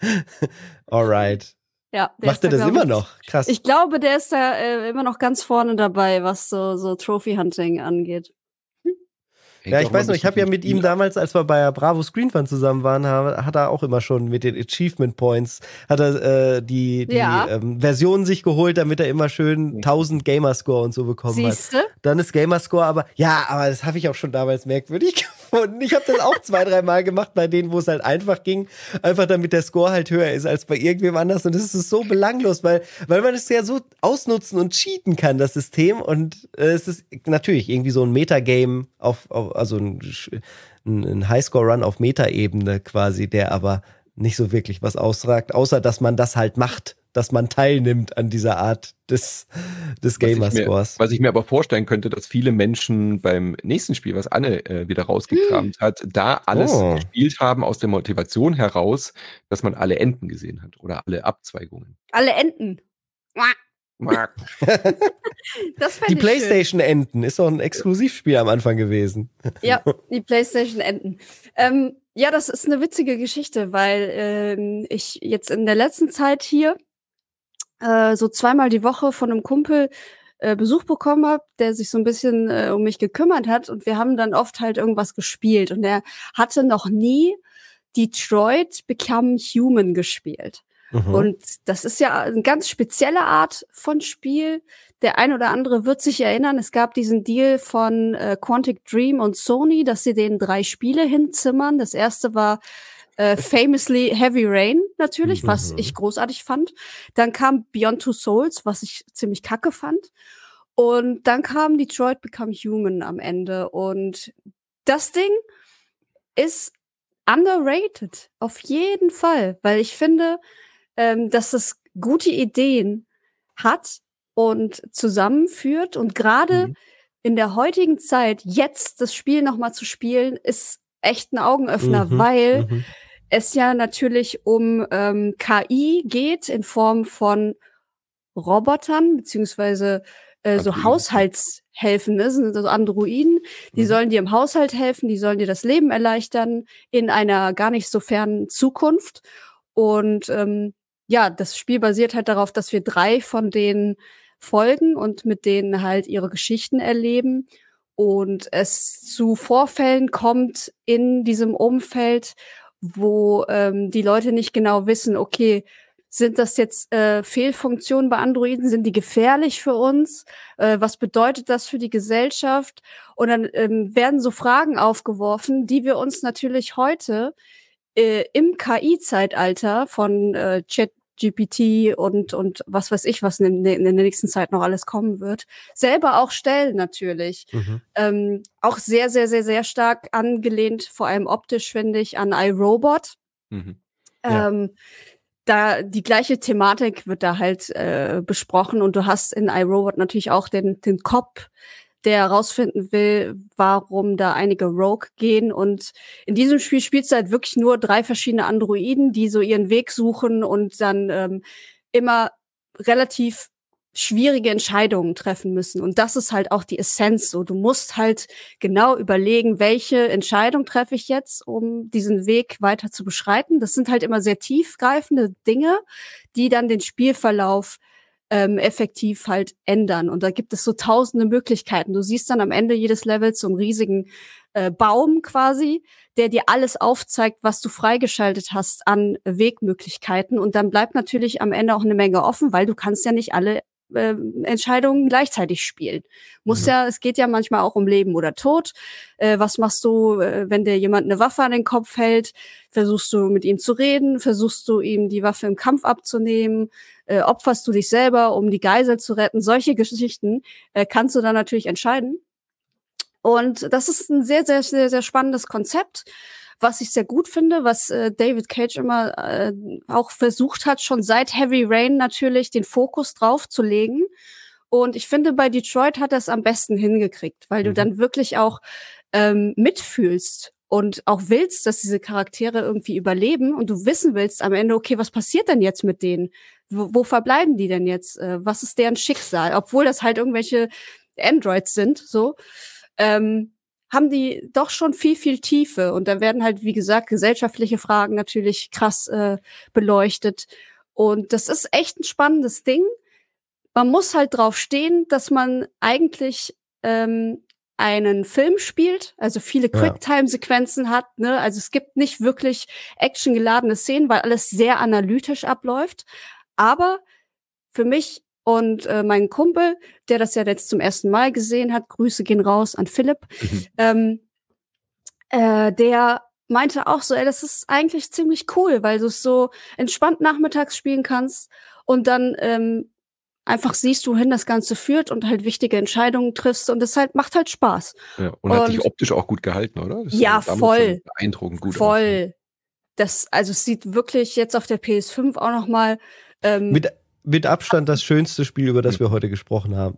Alright. Ja, der Macht ist er da, das glaub immer ich- noch? Krass. Ich glaube, der ist da äh, immer noch ganz vorne dabei, was so, so Trophy-Hunting angeht. Hängt Ja, auch ich immer weiß ein noch, ich bisschen habe ja vom mit Spiel ihm ab. damals, als wir bei Bravo Screen Fun zusammen waren, ha- hat er auch immer schon mit den Achievement Points, hat er äh, die, die Ja. ähm, Versionen sich geholt, damit er immer schön Mhm. tausend Gamerscore und so bekommen hat. Siehste? Dann ist Gamerscore aber, ja, aber das habe ich auch schon damals merkwürdig gefunden. Ich habe das auch zwei, drei Mal gemacht bei denen, wo es halt einfach ging, einfach damit der Score halt höher ist als bei irgendwem anders. Und das ist so belanglos, weil, weil man es ja so ausnutzen und cheaten kann, das System. Und äh, es ist natürlich irgendwie so ein Metagame auf, auf also ein, ein, ein Highscore-Run auf Meta-Ebene quasi, der aber nicht so wirklich was ausragt, außer dass man das halt macht, dass man teilnimmt an dieser Art des, des Was ich, mir, Gamerscores. was ich mir aber vorstellen könnte, dass viele Menschen beim nächsten Spiel, was Anne äh, wieder rausgekramt hat, da alles Oh. gespielt haben aus der Motivation heraus, dass man alle Enden gesehen hat oder alle Abzweigungen. Alle Enten. Mark. Das fänd Die ich PlayStation-Enten ist doch ein Exklusivspiel am Anfang gewesen. schön. Ja, die PlayStation-Enten. Ähm, ja, das ist eine witzige Geschichte, weil ähm, ich jetzt in der letzten Zeit hier äh, so zweimal die Woche von einem Kumpel äh, Besuch bekommen habe, der sich so ein bisschen äh, um mich gekümmert hat und wir haben dann oft halt irgendwas gespielt und er hatte noch nie Detroit Become Human gespielt. Mhm. Und das ist ja eine ganz spezielle Art von Spiel. Der ein oder andere wird sich erinnern, es gab diesen Deal von äh, Quantic Dream und Sony, dass sie denen drei Spiele hinzimmern. Das erste war äh, famously Heavy Rain natürlich, Mhm. was ich großartig fand. Dann kam Beyond Two Souls, was ich ziemlich kacke fand. Und dann kam Detroit Become Human am Ende. Und das Ding ist underrated, auf jeden Fall, weil ich finde, ähm, dass es gute Ideen hat und zusammenführt und gerade Mhm. in der heutigen Zeit jetzt das Spiel noch mal zu spielen, ist echt ein Augenöffner, Mhm. weil Mhm. es ja natürlich um ähm, K I geht in Form von Robotern beziehungsweise äh, so Androiden. Haushaltshelfen, ne? Sind so Androiden, die Mhm. sollen dir im Haushalt helfen, die sollen dir das Leben erleichtern in einer gar nicht so fernen Zukunft. Und ähm, ja, das Spiel basiert halt darauf, dass wir drei von den folgen und mit denen halt ihre Geschichten erleben. Und es zu Vorfällen kommt in diesem Umfeld, wo ähm, die Leute nicht genau wissen, okay, sind das jetzt äh, Fehlfunktionen bei Androiden? Sind die gefährlich für uns? Äh, was bedeutet das für die Gesellschaft? Und dann ähm, werden so Fragen aufgeworfen, die wir uns natürlich heute äh, im K I-Zeitalter von äh, ChatGPT und und was weiß ich, was in, in der nächsten Zeit noch alles kommen wird, selber auch stellen natürlich. Mhm. Ähm, auch sehr, sehr, sehr, sehr stark angelehnt, vor allem optisch, finde ich, an iRobot. Mhm. Ja. Ähm, da die gleiche Thematik wird da halt äh, besprochen und du hast in iRobot natürlich auch den, den Cop, der herausfinden will, warum da einige Rogue gehen. Und in diesem Spiel spielst du halt wirklich nur drei verschiedene Androiden, die so ihren Weg suchen und dann ähm, immer relativ schwierige Entscheidungen treffen müssen. Und das ist halt auch die Essenz so. Du musst halt genau überlegen, welche Entscheidung treffe ich jetzt, um diesen Weg weiter zu beschreiten. Das sind halt immer sehr tiefgreifende Dinge, die dann den Spielverlauf ähm, effektiv halt ändern. Und da gibt es so tausende Möglichkeiten. Du siehst dann am Ende jedes Levels so einen riesigen äh, Baum quasi, der dir alles aufzeigt, was du freigeschaltet hast an Wegmöglichkeiten. Und dann bleibt natürlich am Ende auch eine Menge offen, weil du kannst ja nicht alle äh, Entscheidungen gleichzeitig spielen. Muss mhm. ja, es geht ja manchmal auch um Leben oder Tod. Äh, was machst du, äh, wenn dir jemand eine Waffe an den Kopf hält? Versuchst du mit ihm zu reden? Versuchst du ihm die Waffe im Kampf abzunehmen? Äh, opferst du dich selber, um die Geisel zu retten? Solche Geschichten äh, kannst du dann natürlich entscheiden. Und das ist ein sehr, sehr, sehr, sehr spannendes Konzept, was ich sehr gut finde, was äh, David Cage immer äh, auch versucht hat, schon seit Heavy Rain natürlich den Fokus drauf zu legen. Und ich finde, bei Detroit hat er es am besten hingekriegt, weil mhm. du dann wirklich auch ähm, mitfühlst und auch willst, dass diese Charaktere irgendwie überleben und du wissen willst am Ende, okay, was passiert denn jetzt mit denen? Wo, wo verbleiben die denn jetzt? Äh, was ist deren Schicksal? Obwohl das halt irgendwelche Androids sind, so. Ähm, haben die doch schon viel, viel Tiefe. Und da werden halt, wie gesagt, gesellschaftliche Fragen natürlich krass äh, beleuchtet. Und das ist echt ein spannendes Ding. Man muss halt drauf stehen, dass man eigentlich ähm, einen Film spielt, also viele Quicktime-Sequenzen hat. Ne? Also es gibt nicht wirklich actiongeladene Szenen, weil alles sehr analytisch abläuft. Aber für mich und äh, mein Kumpel, der das ja jetzt zum ersten Mal gesehen hat, Grüße gehen raus an Philipp, mhm. ähm, äh, der meinte auch so, ey, das ist eigentlich ziemlich cool, weil du es so entspannt nachmittags spielen kannst und dann ähm, einfach siehst, wohin das Ganze führt und halt wichtige Entscheidungen triffst und das halt macht halt Spaß. Ja, und, und hat sich optisch auch gut gehalten, oder? Das ja, voll. Beeindruckend gut voll. aus. Das, also es sieht wirklich jetzt auf der P S fünf auch noch mal ähm, mit Mit Abstand das schönste Spiel, über das wir heute gesprochen haben.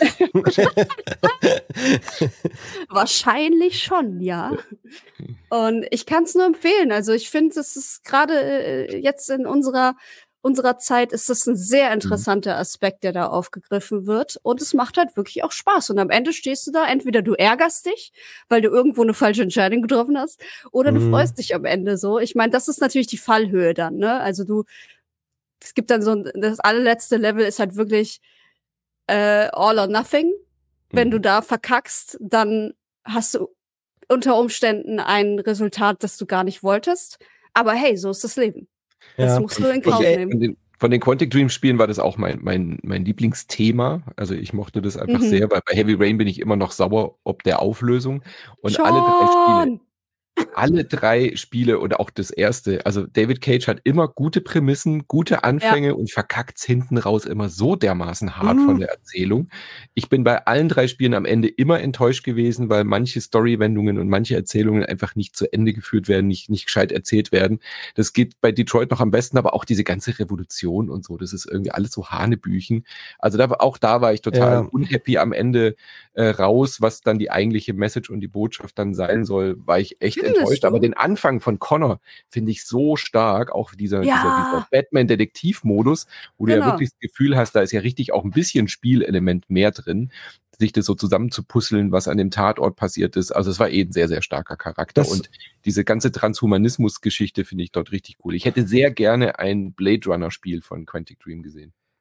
Wahrscheinlich schon, ja. Und ich kann es nur empfehlen. Also ich finde, es ist gerade äh, jetzt in unserer unserer Zeit ist das ein sehr interessanter Aspekt, der da aufgegriffen wird. Und es macht halt wirklich auch Spaß. Und am Ende stehst du da, entweder du ärgerst dich, weil du irgendwo eine falsche Entscheidung getroffen hast, oder du mhm. freust dich am Ende so. Ich meine, das ist natürlich die Fallhöhe dann, ne? Also du Es gibt dann so ein, das allerletzte Level ist halt wirklich äh, all or nothing. Wenn mhm. du da verkackst, dann hast du unter Umständen ein Resultat, das du gar nicht wolltest. Aber hey, so ist das Leben. Das ja. musst du in Kauf nehmen. Von den, von den Quantic Dream Spielen war das auch mein, mein, mein Lieblingsthema. Also ich mochte das einfach mhm. sehr, weil bei Heavy Rain bin ich immer noch sauer ob der Auflösung. Und Schon. alle drei Spiele. Alle drei Spiele oder auch das erste, also David Cage hat immer gute Prämissen, gute Anfänge ja. und verkackt's hinten raus immer so dermaßen hart mhm. von der Erzählung. Ich bin bei allen drei Spielen am Ende immer enttäuscht gewesen, weil manche Storywendungen und manche Erzählungen einfach nicht zu Ende geführt werden, nicht, nicht gescheit erzählt werden. Das geht bei Detroit noch am besten, aber auch diese ganze Revolution und so, das ist irgendwie alles so Hanebüchen. Also da, auch da war ich total ja. unhappy am Ende äh, raus, was dann die eigentliche Message und die Botschaft dann sein soll, war ich echt enttäuscht, aber den Anfang von Connor finde ich so stark, auch dieser, ja. dieser, dieser Batman-Detektiv-Modus, wo genau. du ja wirklich das Gefühl hast, da ist ja richtig auch ein bisschen Spielelement mehr drin, sich das so zusammenzupuzzeln, was an dem Tatort passiert ist. Also es war eh ein sehr, sehr starker Charakter das und diese ganze Transhumanismus-Geschichte finde ich dort richtig cool. Ich hätte sehr gerne ein Blade Runner-Spiel von Quantic Dream gesehen.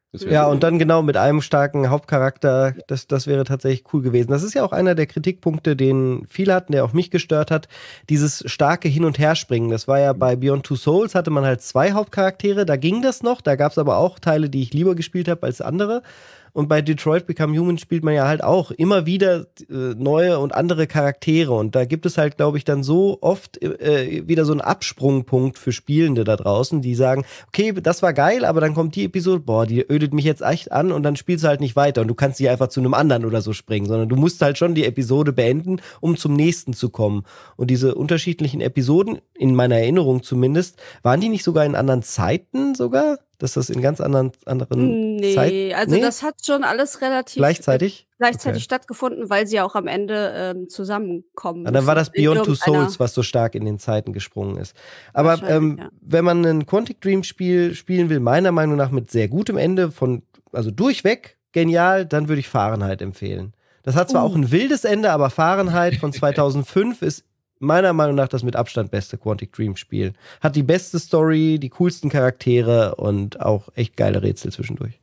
Ja, und dann genau mit einem starken Hauptcharakter, das, das wäre tatsächlich cool gewesen. Das ist ja auch einer der Kritikpunkte, den viele hatten, der auch mich gestört hat, dieses starke Hin- und Herspringen. Das war ja bei Beyond Two Souls, hatte man halt zwei Hauptcharaktere, da ging das noch, da gab es aber auch Teile, die ich lieber gespielt habe als andere. Und bei Detroit Become Human spielt man ja halt auch immer wieder äh, neue und andere Charaktere. Und da gibt es halt, glaube ich, dann so oft äh, wieder so einen Absprungpunkt für Spielende da draußen, die sagen, okay, das war geil, aber dann kommt die Episode, boah, die ödet mich jetzt echt an und dann spielst du halt nicht weiter. Und du kannst nicht einfach zu einem anderen oder so springen, sondern du musst halt schon die Episode beenden, um zum nächsten zu kommen. Und diese unterschiedlichen Episoden, in meiner Erinnerung zumindest, waren die nicht sogar in anderen Zeiten sogar? Dass das in ganz anderen, anderen Nee, Zeit also nee? das hat schon alles relativ Gleichzeitig? Äh, gleichzeitig Okay. stattgefunden, weil sie ja auch am Ende ähm, zusammenkommen. Ja, dann war das müssen. In Beyond Two irgendeiner- Souls, was so stark in den Zeiten gesprungen ist. Aber Wahrscheinlich, ähm, ja. wenn man ein Quantic Dream Spiel spielen will, meiner Meinung nach mit sehr gutem Ende, von also durchweg genial, dann würde ich Fahrenheit empfehlen. Das hat zwar Uh. auch ein wildes Ende, aber Fahrenheit von zweitausendfünf ist meiner Meinung nach das mit Abstand beste Quantic Dream Spiel. Hat die beste Story, die coolsten Charaktere und auch echt geile Rätsel zwischendurch.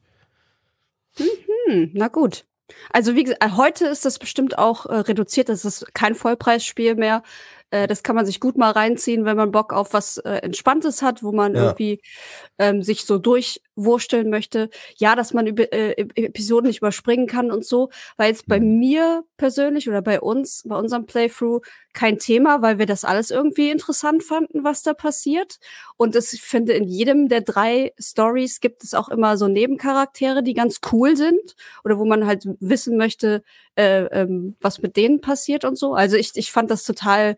Hm, na gut. Also wie gesagt, äh, heute ist das bestimmt auch äh, reduziert. Das ist kein Vollpreisspiel mehr. Äh, das kann man sich gut mal reinziehen, wenn man Bock auf was äh, Entspanntes hat, wo man Ja. irgendwie ähm, sich so durchwursteln möchte. Ja, dass man über, äh, Episoden nicht überspringen kann und so, war jetzt bei mir persönlich oder bei uns, bei unserem Playthrough kein Thema, weil wir das alles irgendwie interessant fanden, was da passiert. Und das, ich finde, in jedem der drei Stories gibt es auch immer so Nebencharaktere, die ganz cool sind oder wo man halt wissen möchte, äh, ähm, was mit denen passiert und so. Also ich, ich fand das total,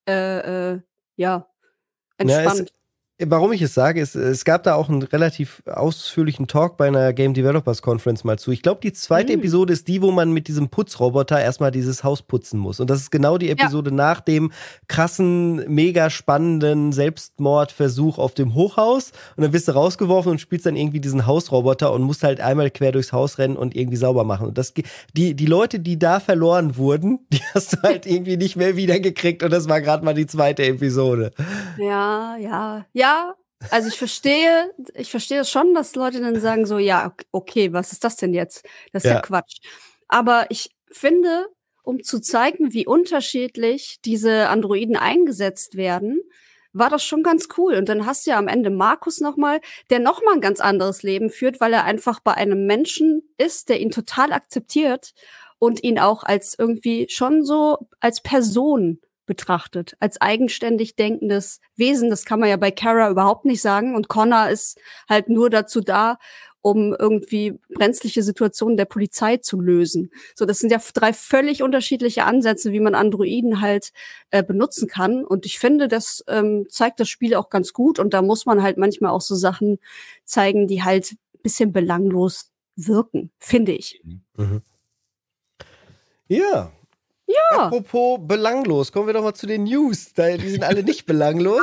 äh, äh, ja, entspannt. Ja, es, warum ich es sage, ist, es gab da auch einen relativ ausführlichen Talk bei einer Game Developers Conference mal zu. Ich glaube, die zweite Mhm. Episode ist die, wo man mit diesem Putzroboter erstmal dieses Haus putzen muss. Und das ist genau die Episode nach dem krassen, mega spannenden Selbstmordversuch auf dem Hochhaus. Und dann wirst du rausgeworfen und spielst dann irgendwie diesen Hausroboter und musst halt einmal quer durchs Haus rennen und irgendwie sauber machen. Und das, die, die Leute, die da verloren wurden, die hast du halt irgendwie nicht mehr wiedergekriegt. Und das war gerade mal die zweite Episode. Ja, ja, ja. Also ich verstehe, ich verstehe das schon, dass Leute dann sagen so, ja, okay, was ist das denn jetzt? Das ist ja, Ja. Quatsch. Aber ich finde, um zu zeigen, wie unterschiedlich diese Androiden eingesetzt werden, war das schon ganz cool. Und dann hast du ja am Ende Markus nochmal, der nochmal ein ganz anderes Leben führt, weil er einfach bei einem Menschen ist, der ihn total akzeptiert und ihn auch als irgendwie schon so als Person betrachtet, als eigenständig denkendes Wesen. Das kann man ja bei Kara überhaupt nicht sagen. Und Connor ist halt nur dazu da, um irgendwie brenzliche Situationen der Polizei zu lösen. So, das sind ja drei völlig unterschiedliche Ansätze, wie man Androiden halt äh, benutzen kann. Und ich finde, das ähm, zeigt das Spiel auch ganz gut. Und da muss man halt manchmal auch so Sachen zeigen, die halt ein bisschen belanglos wirken, finde ich. Mhm. Ja. Ja. Apropos belanglos, kommen wir doch mal zu den News. Die sind alle nicht belanglos.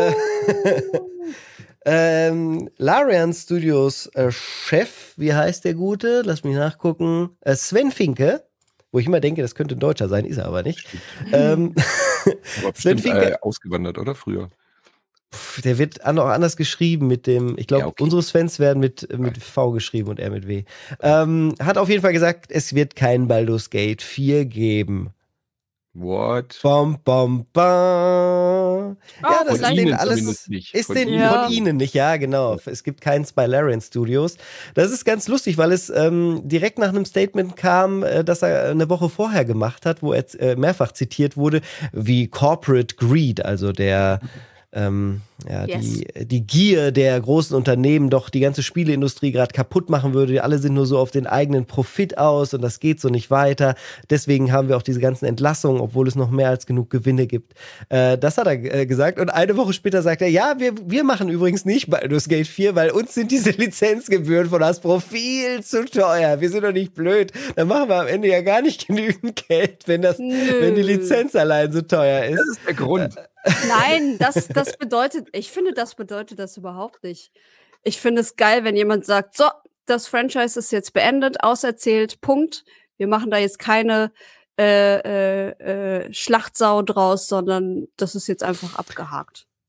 ähm, Larian Studios äh, Chef, wie heißt der Gute? Lass mich nachgucken. Äh, Sven Finke, wo ich immer denke, das könnte ein Deutscher sein, ist er aber nicht. ähm, aber bestimmt, Sven Finke, äh, ausgewandert, oder? Früher. Pff, der wird auch anders geschrieben mit dem, ich glaube, Ja, okay. unsere Svens werden mit, mit V geschrieben und er mit W. Ähm, hat auf jeden Fall gesagt, es wird kein Baldur's Gate vier geben. What? Bam, bam, bam. Ah, Ja, das von ist Ihnen denen alles. zumindest nicht. Ist Von den, Ihnen. von Ihnen nicht, ja, genau. Es gibt keins bei Larian Studios. Das ist ganz lustig, weil es ähm, direkt nach einem Statement kam, äh, das er eine Woche vorher gemacht hat, wo er äh, mehrfach zitiert wurde, wie Corporate Greed, also der. Ähm, ja, Yes. die, die Gier der großen Unternehmen doch die ganze Spieleindustrie gerade kaputt machen würde. Alle sind nur so auf den eigenen Profit aus und das geht so nicht weiter. Deswegen haben wir auch diese ganzen Entlassungen, obwohl es noch mehr als genug Gewinne gibt. Äh, das hat er äh, gesagt und eine Woche später sagt er, ja, wir, wir machen übrigens nicht Baldur's Gate vier, weil uns sind diese Lizenzgebühren von Hasbro viel zu teuer. Wir sind doch nicht blöd. Dann machen wir am Ende ja gar nicht genügend Geld, wenn, das, wenn die Lizenz allein so teuer ist. Das ist der Grund. Nein, das, das bedeutet, ich finde, das bedeutet das überhaupt nicht. Ich finde es geil, wenn jemand sagt, so, das Franchise ist jetzt beendet, auserzählt, Punkt. Wir machen da jetzt keine äh, äh, äh, Schlachtsau draus, sondern das ist jetzt einfach abgehakt.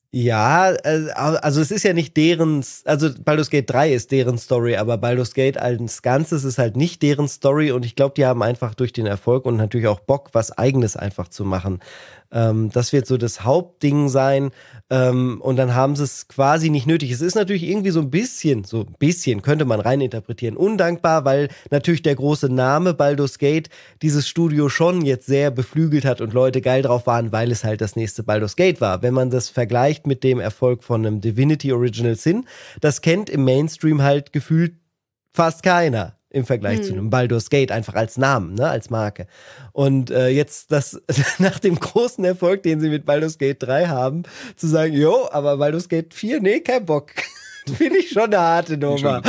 Ja, also es ist ja nicht deren, also Baldur's Gate drei ist deren Story, aber Baldur's Gate als Ganzes ist halt nicht deren Story und ich glaube, die haben einfach durch den Erfolg und natürlich auch Bock, was Eigenes einfach zu machen. Ähm, das wird so das Hauptding sein ähm, und dann haben sie es quasi nicht nötig. Es ist natürlich irgendwie so ein bisschen, so ein bisschen könnte man reininterpretieren, undankbar, weil natürlich der große Name Baldur's Gate dieses Studio schon jetzt sehr beflügelt hat und Leute geil drauf waren, weil es halt das nächste Baldur's Gate war. Wenn man das vergleicht mit dem Erfolg von einem Divinity Original Sin, das kennt im Mainstream halt gefühlt fast keiner. Im Vergleich hm. zu einem Baldur's Gate, einfach als Namen, ne, als Marke. Und äh, jetzt das nach dem großen Erfolg, den sie mit Baldur's Gate drei haben, zu sagen, jo, aber Baldur's Gate vier, nee, kein Bock. Finde ich schon eine harte Nummer.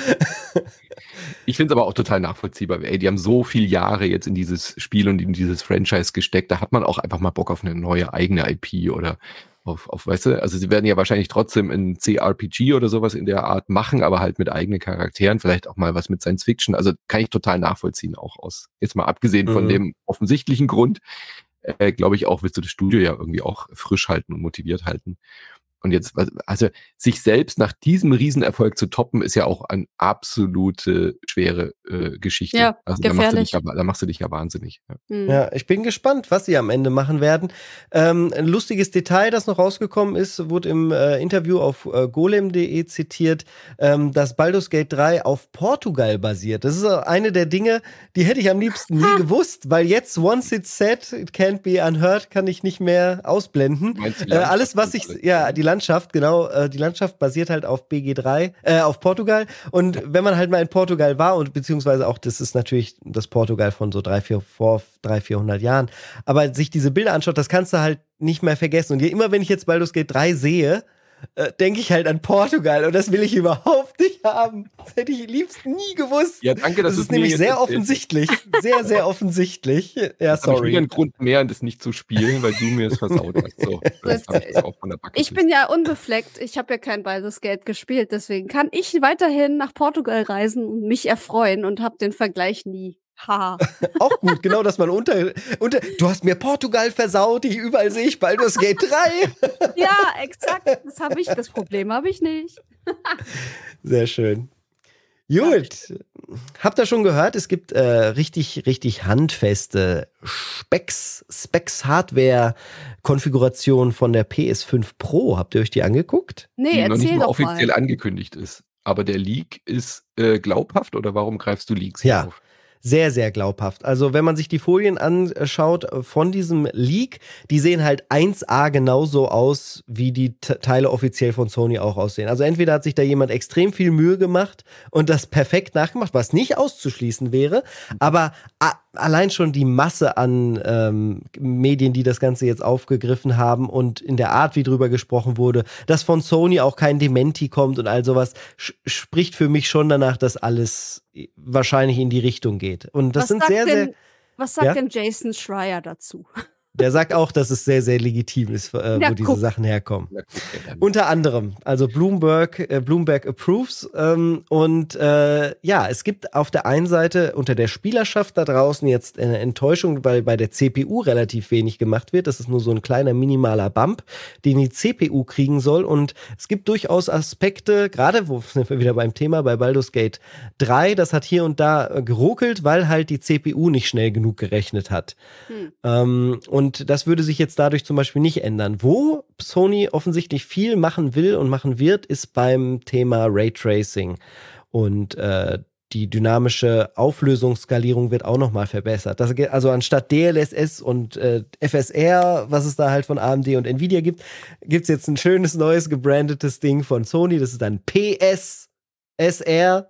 Ich finde es aber auch total nachvollziehbar. Ey, die haben so viele Jahre jetzt in dieses Spiel und in dieses Franchise gesteckt, da hat man auch einfach mal Bock auf eine neue eigene I P oder Auf, auf, weißt du, also sie werden ja wahrscheinlich trotzdem ein C R P G oder sowas in der Art machen, aber halt mit eigenen Charakteren, vielleicht auch mal was mit Science Fiction, also kann ich total nachvollziehen, auch aus, jetzt mal abgesehen mhm. von dem offensichtlichen Grund, äh, glaube ich auch, willst du das Studio ja irgendwie auch frisch halten und motiviert halten. Und jetzt, also sich selbst nach diesem Riesenerfolg zu toppen, ist ja auch eine absolute schwere äh, Geschichte. Ja, also da machst, du dich gefährlich. ja, da machst du dich ja wahnsinnig. Ja. Mhm. Ja, ich bin gespannt, was sie am Ende machen werden. Ähm, ein lustiges Detail, das noch rausgekommen ist, wurde im äh, Interview auf äh, golem punkt de zitiert, ähm, dass Baldur's Gate drei auf Portugal basiert. Das ist äh, eine der Dinge, die hätte ich am liebsten nie gewusst, weil jetzt once it's said, it can't be unheard, kann ich nicht mehr ausblenden. Meinst du die Äh, alles, was Landschaft? ich, ja, die Landschaft, genau, äh, die Landschaft basiert halt auf B G drei, äh, auf Portugal. Und wenn man halt mal in Portugal war und beziehungsweise auch, das ist natürlich das Portugal von so drei, vier, vor drei, vierhundert Jahren, aber sich diese Bilder anschaut, das kannst du halt nicht mehr vergessen. Und immer wenn ich jetzt Baldur's Gate drei sehe, äh, denke ich halt an Portugal und das will ich überhaupt nicht haben. Das hätte ich liebst nie gewusst. Ja, danke, dass das du ist es mir nämlich jetzt sehr erzählst. offensichtlich. Sehr, sehr offensichtlich. Ja, Jetzt habe ich wieder sorry. einen Grund mehr, das nicht zu spielen, weil du mir es versaut hast. So, das hab ich jetzt auch von der Backe Ich bin ja unbefleckt. Ich habe ja kein Baldur's Gate gespielt, deswegen kann ich weiterhin nach Portugal reisen und mich erfreuen und habe den Vergleich nie. Haha. Auch gut, genau, dass man unter, unter. Du hast mir Portugal versaut, ich überall sehe ich Baldur's Gate drei. Ja, exakt. Das habe ich, das Problem habe ich nicht. Sehr schön. Gut. Habt ihr schon gehört, es gibt äh, richtig, richtig handfeste Specs, Specs Hardware-Konfiguration von der P S fünf Pro. Habt ihr euch die angeguckt? Nee, die noch nicht erzähl mal doch offiziell mal. angekündigt ist. Aber der Leak ist äh, glaubhaft oder warum greifst du Leaks Ja. hier auf? Sehr, sehr glaubhaft. Also wenn man sich die Folien anschaut von diesem Leak, die sehen halt eins A genauso aus, wie die T- Teile offiziell von Sony auch aussehen. Also entweder hat sich da jemand extrem viel Mühe gemacht und das perfekt nachgemacht, was nicht auszuschließen wäre, aber a- allein schon die Masse an ähm, Medien, die das Ganze jetzt aufgegriffen haben und in der Art, wie drüber gesprochen wurde, dass von Sony auch kein Dementi kommt und all sowas, sch- spricht für mich schon danach, dass alles wahrscheinlich in die Richtung geht. Und das Was sind sagt sehr, denn, sehr, was sagt Ja? denn Jason Schreier dazu? der sagt auch, dass es sehr, sehr legitim ist, äh, Ja, wo diese guck. Sachen herkommen. Na, guck dir an. Unter anderem, also Bloomberg, äh, Bloomberg approves ähm, und äh, ja, es gibt auf der einen Seite unter der Spielerschaft da draußen jetzt eine Enttäuschung, weil bei der C P U relativ wenig gemacht wird. Das ist nur so ein kleiner minimaler Bump, den die C P U kriegen soll und es gibt durchaus Aspekte, gerade wo sind wir wieder beim Thema, bei Baldur's Gate drei, das hat hier und da äh, geruckelt, weil halt die C P U nicht schnell genug gerechnet hat. Hm. Ähm, und das würde sich jetzt dadurch zum Beispiel nicht ändern. Wo Sony offensichtlich viel machen will und machen wird, ist beim Thema Raytracing. Und äh, die dynamische Auflösungsskalierung wird auch nochmal verbessert. Das, geht- also anstatt D L S S und äh, F S R, was es da halt von A M D und Nvidia gibt, gibt es jetzt ein schönes neues gebrandetes Ding von Sony. Das ist dann P S S R.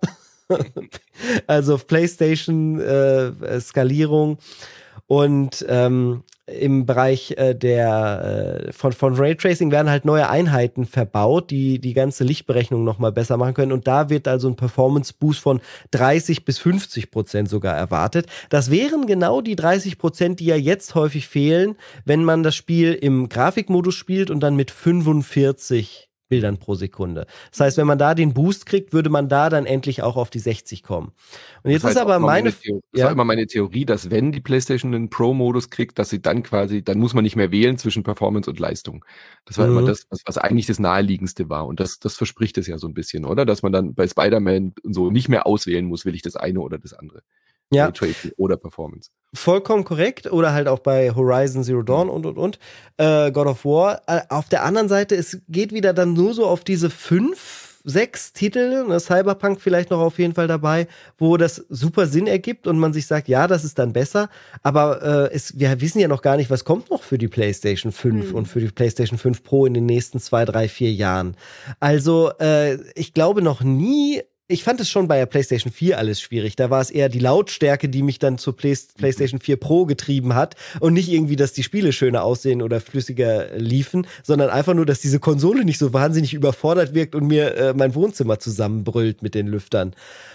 Also PlayStation äh, Skalierung. Und ähm, im Bereich äh, der äh, von, von Raytracing werden halt neue Einheiten verbaut, die die ganze Lichtberechnung nochmal besser machen können. Und da wird also ein Performance-Boost von dreißig bis fünfzig Prozent sogar erwartet. Das wären genau die dreißig Prozent, die ja jetzt häufig fehlen, wenn man das Spiel im Grafikmodus spielt und dann mit fünfundvierzig Bildern pro Sekunde. Das heißt, wenn man da den Boost kriegt, würde man da dann endlich auch auf die sechzig kommen. Und jetzt das ist aber meine... Theorie, das ja. war immer meine Theorie, dass wenn die PlayStation einen Pro-Modus kriegt, dass sie dann quasi, dann muss man nicht mehr wählen zwischen Performance und Leistung. Das war mhm. immer das, was, was eigentlich das Naheliegendste war. Und das, das verspricht es ja so ein bisschen, oder? Dass man dann bei Spider-Man so nicht mehr auswählen muss, will ich das eine oder das andere. Ja. Oder Performance. Vollkommen korrekt. Oder halt auch bei Horizon Zero Dawn und, und, und. Äh, God of War. Äh, auf der anderen Seite, es geht wieder dann nur so auf diese fünf, sechs Titel, ne, Cyberpunk vielleicht noch auf jeden Fall dabei, wo das super Sinn ergibt und man sich sagt, ja, das ist dann besser. Aber äh, es, wir wissen ja noch gar nicht, was kommt noch für die PlayStation fünf mhm. und für die PlayStation fünf Pro in den nächsten zwei, drei, vier Jahren. Also, äh, ich glaube noch nie... Ich fand es schon bei der PlayStation vier alles schwierig. Da war es eher die Lautstärke, die mich dann zur Play- PlayStation vier Pro getrieben hat und nicht irgendwie, dass die Spiele schöner aussehen oder flüssiger liefen, sondern einfach nur, dass diese Konsole nicht so wahnsinnig überfordert wirkt und mir äh, mein Wohnzimmer zusammenbrüllt mit den Lüftern.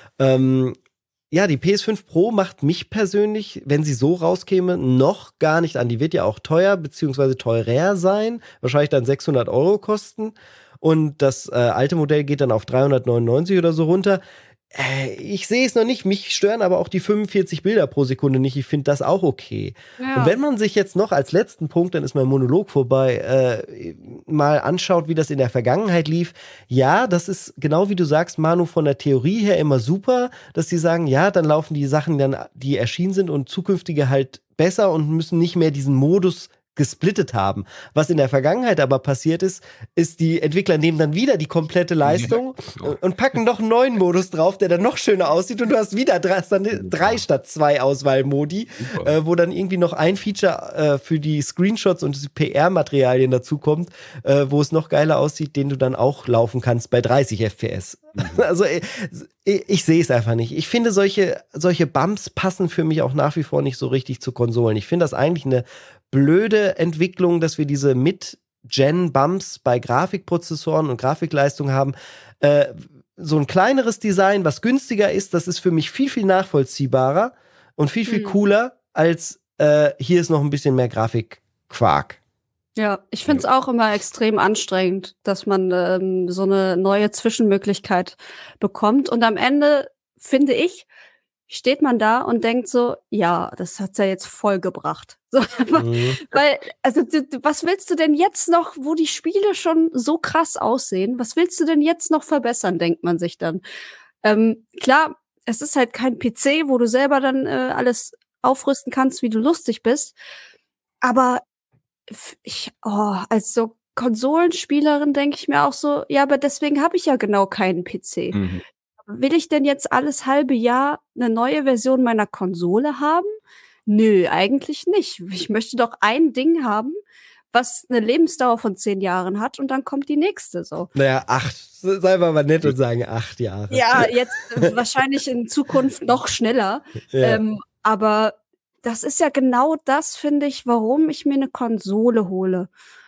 Ähm, ja, die P S fünf Pro macht mich persönlich, wenn sie so rauskäme, noch gar nicht an. Die wird ja auch teuer beziehungsweise teurer sein, wahrscheinlich dann sechshundert Euro kosten. Und das äh, alte Modell geht dann auf dreihundertneunundneunzig oder so runter. Äh, ich sehe es noch nicht. Mich stören aber auch die fünfundvierzig Bilder pro Sekunde nicht. Ich finde das auch okay. Ja. Und wenn man sich jetzt noch als letzten Punkt, dann ist mein Monolog vorbei, äh, mal anschaut, wie das in der Vergangenheit lief. Ja, das ist genau wie du sagst, Manu, von der Theorie her immer super, dass sie sagen, ja, dann laufen die Sachen, dann, die erschienen sind und zukünftige halt besser und müssen nicht mehr diesen Modus gesplittet haben. Was in der Vergangenheit aber passiert ist, ist, die Entwickler nehmen dann wieder die komplette Leistung ja. und packen noch einen neuen Modus drauf, der dann noch schöner aussieht und du hast wieder drei, dann drei statt zwei Auswahlmodi, äh, wo dann irgendwie noch ein Feature äh, für die Screenshots und die P R-Materialien dazukommt, äh, wo es noch geiler aussieht, den du dann auch laufen kannst bei dreißig F P S. Mhm. Also ich, ich, ich sehe es einfach nicht. Ich finde, solche, solche Bumps passen für mich auch nach wie vor nicht so richtig zu Konsolen. Ich finde das eigentlich eine blöde Entwicklung, dass wir diese Mid-Gen-Bumps bei Grafikprozessoren und Grafikleistung haben. Äh, so ein kleineres Design, was günstiger ist, das ist für mich viel, viel nachvollziehbarer und viel, viel mhm. cooler, als äh, hier ist noch ein bisschen mehr Grafikquark. Ja, ich finde es auch immer extrem anstrengend, dass man ähm, so eine neue Zwischenmöglichkeit bekommt. Und am Ende, finde ich, steht man da und denkt so, ja, das hat's ja jetzt voll gebracht. So, mhm. Weil, also, du, was willst du denn jetzt noch, wo die Spiele schon so krass aussehen, was willst du denn jetzt noch verbessern, denkt man sich dann. Ähm, klar, es ist halt kein P C, wo du selber dann äh, alles aufrüsten kannst, wie du lustig bist. Aber ich, oh, als so Konsolenspielerin denke ich mir auch so, ja, aber deswegen habe ich ja genau keinen P C. Mhm. Will ich denn jetzt alles halbe Jahr eine neue Version meiner Konsole haben? Nö, eigentlich nicht. Ich möchte doch ein Ding haben, was eine Lebensdauer von zehn Jahren hat und dann kommt die nächste so. Naja, acht. Sei mal mal nett und sagen acht Jahre. Ja, jetzt wahrscheinlich in Zukunft noch schneller. Ja. Ähm, aber das ist ja genau das, finde ich, warum ich mir eine Konsole hole.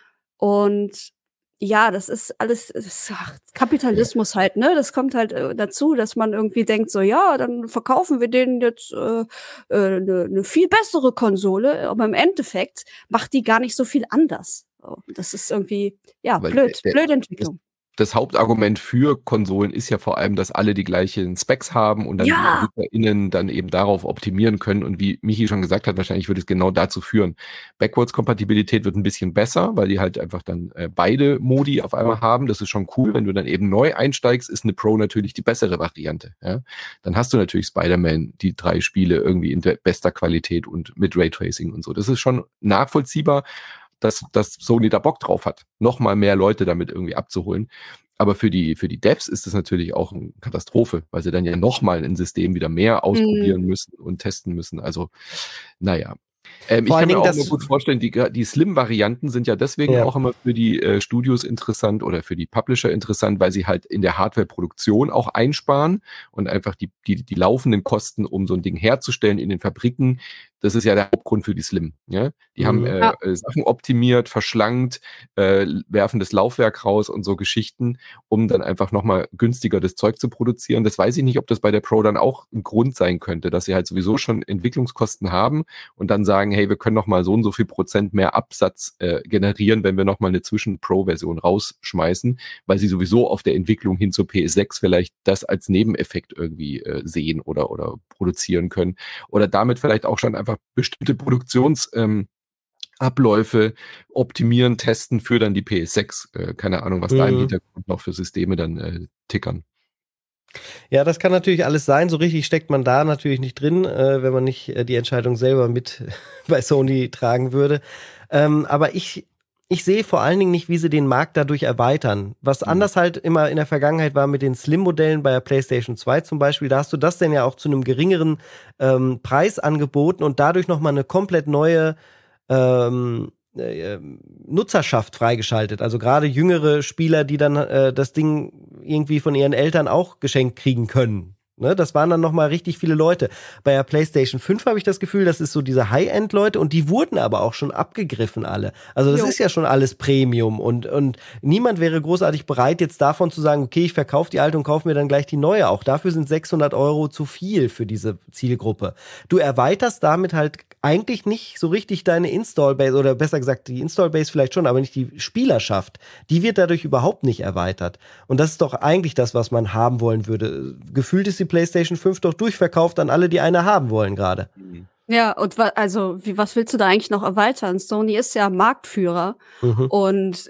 Und ja, das ist alles das ist, ach, Kapitalismus halt, ne? Das kommt halt äh, dazu, dass man irgendwie denkt, so ja, dann verkaufen wir denen jetzt äh, äh, ne, ne viel bessere Konsole, aber im Endeffekt macht die gar nicht so viel anders. So, das ist irgendwie, ja, Weil blöd, der, blöde Entwicklung. Das Hauptargument für Konsolen ist ja vor allem, dass alle die gleichen Specs haben und dann ja. die EntwicklerInnen dann eben darauf optimieren können. Und wie Michi schon gesagt hat, wahrscheinlich würde es genau dazu führen. Backwards-Kompatibilität wird ein bisschen besser, weil die halt einfach dann äh, beide Modi auf einmal haben. Das ist schon cool. Wenn du dann eben neu einsteigst, ist eine Pro natürlich die bessere Variante. Ja? Dann hast du natürlich Spider-Man, die drei Spiele irgendwie in der bester Qualität und mit Raytracing und so. Das ist schon nachvollziehbar, dass, dass Sony da Bock drauf hat, nochmal mehr Leute damit irgendwie abzuholen. Aber für die, für die Devs ist das natürlich auch eine Katastrophe, weil sie dann ja nochmal ein System wieder mehr ausprobieren mhm. müssen und testen müssen. Also, naja. Ähm, ich kann mir auch nur gut vorstellen, die, die Slim-Varianten sind ja deswegen ja. auch immer für die äh, Studios interessant oder für die Publisher interessant, weil sie halt in der Hardware-Produktion auch einsparen und einfach die, die, die laufenden Kosten, um so ein Ding herzustellen in den Fabriken, Das ist ja der Hauptgrund für die Slim. Ja? Die Mhm. haben äh, Ja. Sachen optimiert, verschlankt, äh, werfen das Laufwerk raus und so Geschichten, um dann einfach nochmal günstiger das Zeug zu produzieren. Das weiß ich nicht, ob das bei der Pro dann auch ein Grund sein könnte, dass sie halt sowieso schon Entwicklungskosten haben und dann sagen, hey, wir können nochmal so und so viel Prozent mehr Absatz äh, generieren, wenn wir nochmal eine Zwischen-Pro-Version rausschmeißen, weil sie sowieso auf der Entwicklung hin zur P S sechs vielleicht das als Nebeneffekt irgendwie äh, sehen oder, oder produzieren können. Oder damit vielleicht auch schon einfach bestimmte Produktions- ähm, Abläufe optimieren, testen für dann die P S sechs. Äh, keine Ahnung, was mhm. da im Hintergrund noch für Systeme dann äh, tickern. Ja, das kann natürlich alles sein. So richtig steckt man da natürlich nicht drin, äh, wenn man nicht äh, die Entscheidung selber mit bei Sony tragen würde. Ähm, aber ich, ich sehe vor allen Dingen nicht, wie sie den Markt dadurch erweitern. Was mhm. anders halt immer in der Vergangenheit war mit den Slim-Modellen bei der PlayStation zwei zum Beispiel, da hast du das denn ja auch zu einem geringeren ähm, Preis angeboten und dadurch nochmal eine komplett neue Ähm, äh, Nutzerschaft freigeschaltet. Also gerade jüngere Spieler, die dann äh, das Ding irgendwie von ihren Eltern auch geschenkt kriegen können. Ne? Das waren dann nochmal richtig viele Leute. Bei der PlayStation fünf habe ich das Gefühl, das ist so diese High-End-Leute und die wurden aber auch schon abgegriffen alle. Also das jo. ist ja schon alles Premium und, und niemand wäre großartig bereit, jetzt davon zu sagen, okay, ich verkaufe die alte und kaufe mir dann gleich die neue. Auch dafür sind sechshundert Euro zu viel für diese Zielgruppe. Du erweiterst damit halt eigentlich nicht so richtig deine Install-Base oder besser gesagt die Install-Base vielleicht schon, aber nicht die Spielerschaft. Die wird dadurch überhaupt nicht erweitert. Und das ist doch eigentlich das, was man haben wollen würde. Gefühlt ist die PlayStation fünf doch durchverkauft an alle, die eine haben wollen gerade. Ja, und wa- also wie, was willst du da eigentlich noch erweitern? Sony ist ja Marktführer mhm. und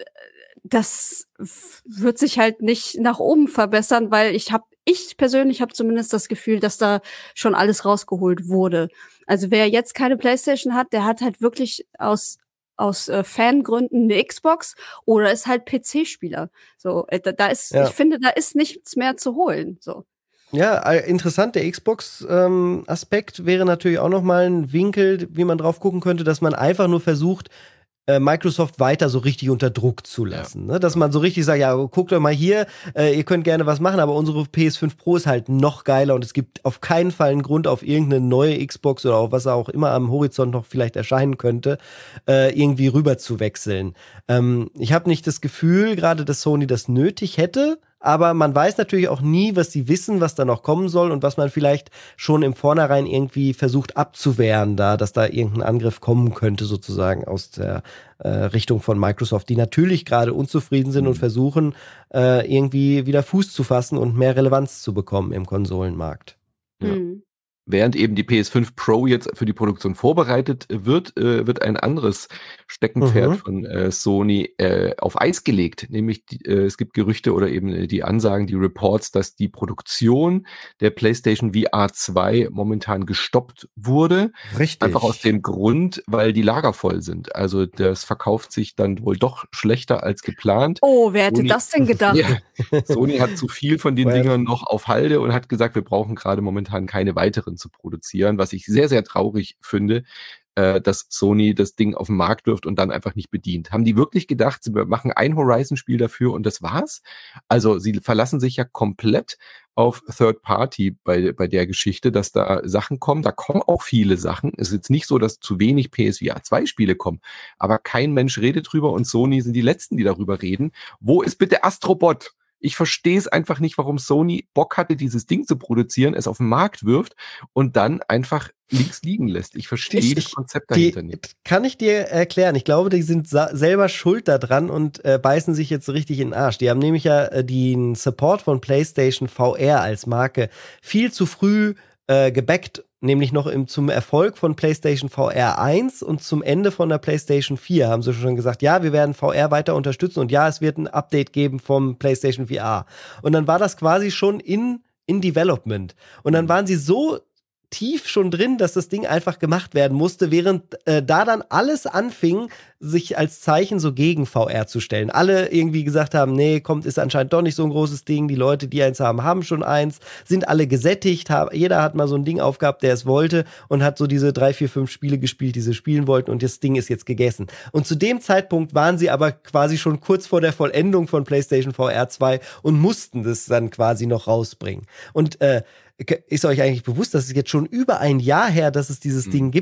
das f- wird sich halt nicht nach oben verbessern, weil ich habe, ich persönlich habe zumindest das Gefühl, dass da schon alles rausgeholt wurde. Also wer jetzt keine PlayStation hat, der hat halt wirklich aus aus äh, Fangründen eine Xbox oder ist halt P C-Spieler. So, äh, da, da ist, ja. ich finde, da ist nichts mehr zu holen. So. Ja, interessant. Der Xbox-Aspekt ähm, wäre natürlich auch nochmal ein Winkel, wie man drauf gucken könnte, dass man einfach nur versucht, äh, Microsoft weiter so richtig unter Druck zu lassen. Ja. Ne? Dass man so richtig sagt, ja, guckt doch mal hier, äh, ihr könnt gerne was machen, aber unsere P S fünf Pro ist halt noch geiler und es gibt auf keinen Fall einen Grund, auf irgendeine neue Xbox oder auf was auch immer am Horizont noch vielleicht erscheinen könnte, äh, irgendwie rüber zu wechseln. Ähm, ich habe nicht das Gefühl, gerade dass Sony das nötig hätte, aber man weiß natürlich auch nie, was sie wissen, was da noch kommen soll und was man vielleicht schon im Vornherein irgendwie versucht abzuwehren, da, dass da irgendein Angriff kommen könnte, sozusagen aus der äh, Richtung von Microsoft, die natürlich gerade unzufrieden sind mhm. und versuchen, äh, irgendwie wieder Fuß zu fassen und mehr Relevanz zu bekommen im Konsolenmarkt. Ja. Mhm. Während eben die P S fünf Pro jetzt für die Produktion vorbereitet wird, äh, wird ein anderes Steckenpferd mhm. von äh, Sony äh, auf Eis gelegt. Nämlich die, äh, es gibt Gerüchte oder eben die Ansagen, die Reports, dass die Produktion der PlayStation V R zwei momentan gestoppt wurde. Richtig. Einfach aus dem Grund, weil die Lager voll sind. Also das verkauft sich dann wohl doch schlechter als geplant. Oh, wer hätte Sony, das denn gedacht? Ja, Sony hat zu viel von den Dingern noch auf Halde und hat gesagt, wir brauchen gerade momentan keine weiteren zu produzieren, was ich sehr, sehr traurig finde, äh, dass Sony das Ding auf den Markt wirft und dann einfach nicht bedient. Haben die wirklich gedacht, sie machen ein Horizon-Spiel dafür und das war's? Also sie verlassen sich ja komplett auf Third Party bei, bei der Geschichte, dass da Sachen kommen. Da kommen auch viele Sachen. Es ist jetzt nicht so, dass zu wenig P S V R zwei Spiele kommen, aber kein Mensch redet drüber und Sony sind die Letzten, die darüber reden. Wo ist bitte Astrobot? Ich verstehe es einfach nicht, warum Sony Bock hatte, dieses Ding zu produzieren, es auf den Markt wirft und dann einfach links liegen lässt. Ich verstehe ich, das Konzept dahinter die, nicht. Kann ich dir erklären. Ich glaube, die sind sa- selber schuld daran und äh, beißen sich jetzt richtig in den Arsch. Die haben nämlich ja äh, den Support von PlayStation V R als Marke viel zu früh äh, gebackt, nämlich noch im, zum Erfolg von PlayStation V R eins und zum Ende von der PlayStation vier haben sie schon gesagt, ja, wir werden V R weiter unterstützen und ja, es wird ein Update geben vom PlayStation V R. Und dann war das quasi schon in, in Development. Und dann waren sie so tief schon drin, dass das Ding einfach gemacht werden musste, während äh, da dann alles anfing, sich als Zeichen so gegen V R zu stellen. Alle irgendwie gesagt haben, nee, kommt, ist anscheinend doch nicht so ein großes Ding, die Leute, die eins haben, haben schon eins, sind alle gesättigt, haben, jeder hat mal so ein Ding aufgehabt, der es wollte und hat so diese drei, vier, fünf Spiele gespielt, die sie spielen wollten und das Ding ist jetzt gegessen. Und zu dem Zeitpunkt waren sie aber quasi schon kurz vor der Vollendung von PlayStation V R zwei und mussten das dann quasi noch rausbringen. Und äh, ist euch eigentlich bewusst, dass es jetzt schon über ein Jahr her, dass es dieses mhm. Ding gibt?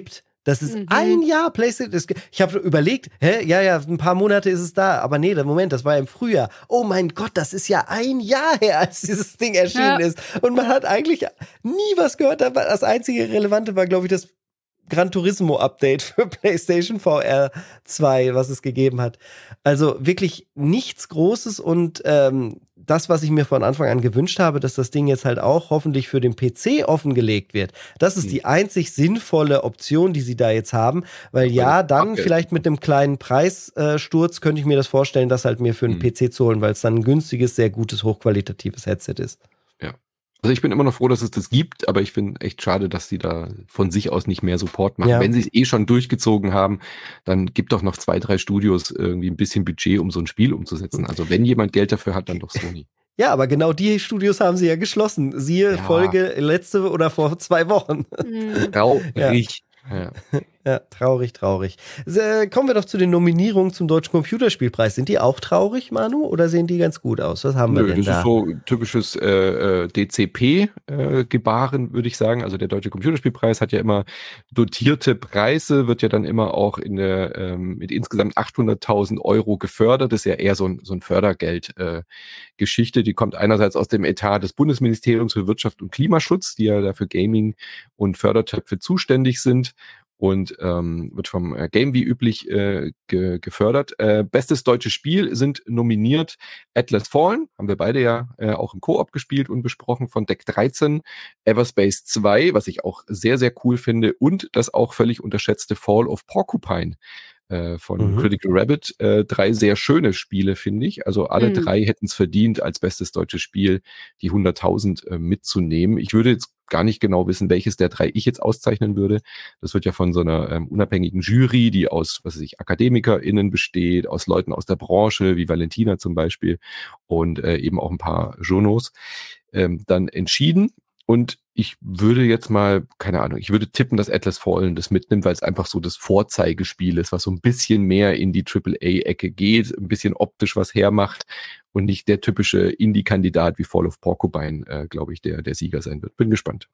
Das ist mhm. ein Jahr PlayStation. Ich habe überlegt, hä, ja, ja, ein paar Monate ist es da. Aber nee, Moment, das war ja im Frühjahr. Oh mein Gott, das ist ja ein Jahr her, als dieses Ding erschienen ja. ist. Und man hat eigentlich nie was gehört. Das einzige Relevante war, glaube ich, das Gran Turismo Update für PlayStation V R zwei, was es gegeben hat. Also wirklich nichts Großes und ähm, das, was ich mir von Anfang an gewünscht habe, dass das Ding jetzt halt auch hoffentlich für den P C offengelegt wird. Das ist hm. die einzig sinnvolle Option, die sie da jetzt haben, weil ja, dann okay. vielleicht mit einem kleinen Preissturz könnte ich mir das vorstellen, das halt mir für einen hm. P C zu holen, weil es dann ein günstiges, sehr gutes, hochqualitatives Headset ist. Ja. Also ich bin immer noch froh, dass es das gibt, aber ich finde echt schade, dass sie da von sich aus nicht mehr Support machen. Ja. Wenn sie es eh schon durchgezogen haben, dann gibt doch noch zwei, drei Studios irgendwie ein bisschen Budget, um so ein Spiel umzusetzen. Also wenn jemand Geld dafür hat, dann doch Sony. Ja, aber genau die Studios haben sie ja geschlossen. Siehe ja. Folge letzte oder vor zwei Wochen. Traurig. Ja. Ja. ja, traurig, traurig. Äh, kommen wir doch zu den Nominierungen zum Deutschen Computerspielpreis. Sind die auch traurig, Manu, oder sehen die ganz gut aus? Was haben Nö, wir denn das da? Das ist so typisches äh, D C P-Gebaren, äh, würde ich sagen. Also der Deutsche Computerspielpreis hat ja immer dotierte Preise, wird ja dann immer auch in der, ähm, mit insgesamt achthunderttausend Euro gefördert. Das ist ja eher so ein, so ein Fördergeld-Geschichte. Äh, die kommt einerseits aus dem Etat des Bundesministeriums für Wirtschaft und Klimaschutz, die ja dafür Gaming und Fördertöpfe zuständig sind. Und ähm, wird vom äh, Game wie üblich äh, ge- gefördert. Äh, bestes deutsches Spiel sind nominiert Atlas Fallen, haben wir beide ja äh, auch im Koop gespielt und besprochen, von Deck dreizehn, Everspace zwei, was ich auch sehr, sehr cool finde, und das auch völlig unterschätzte Fall of Porcupine äh, von mhm. Critical Rabbit. Äh, drei sehr schöne Spiele, finde ich. Also alle mhm. drei hätten es verdient, als bestes deutsches Spiel die hunderttausend äh, mitzunehmen. Ich würde jetzt gar nicht genau wissen, welches der drei ich jetzt auszeichnen würde. Das wird ja von so einer ähm, unabhängigen Jury, die aus, was weiß ich, AkademikerInnen besteht, aus Leuten aus der Branche, wie Valentina zum Beispiel, und äh, eben auch ein paar Journos, ähm, dann entschieden. Und ich würde jetzt mal, keine Ahnung, ich würde tippen, dass Atlas Fallen das mitnimmt, weil es einfach so das Vorzeigespiel ist, was so ein bisschen mehr in die Triple A-Ecke geht, ein bisschen optisch was hermacht und nicht der typische Indie-Kandidat wie Fall of Porcupine, äh, glaube ich, der der Sieger sein wird. Bin gespannt.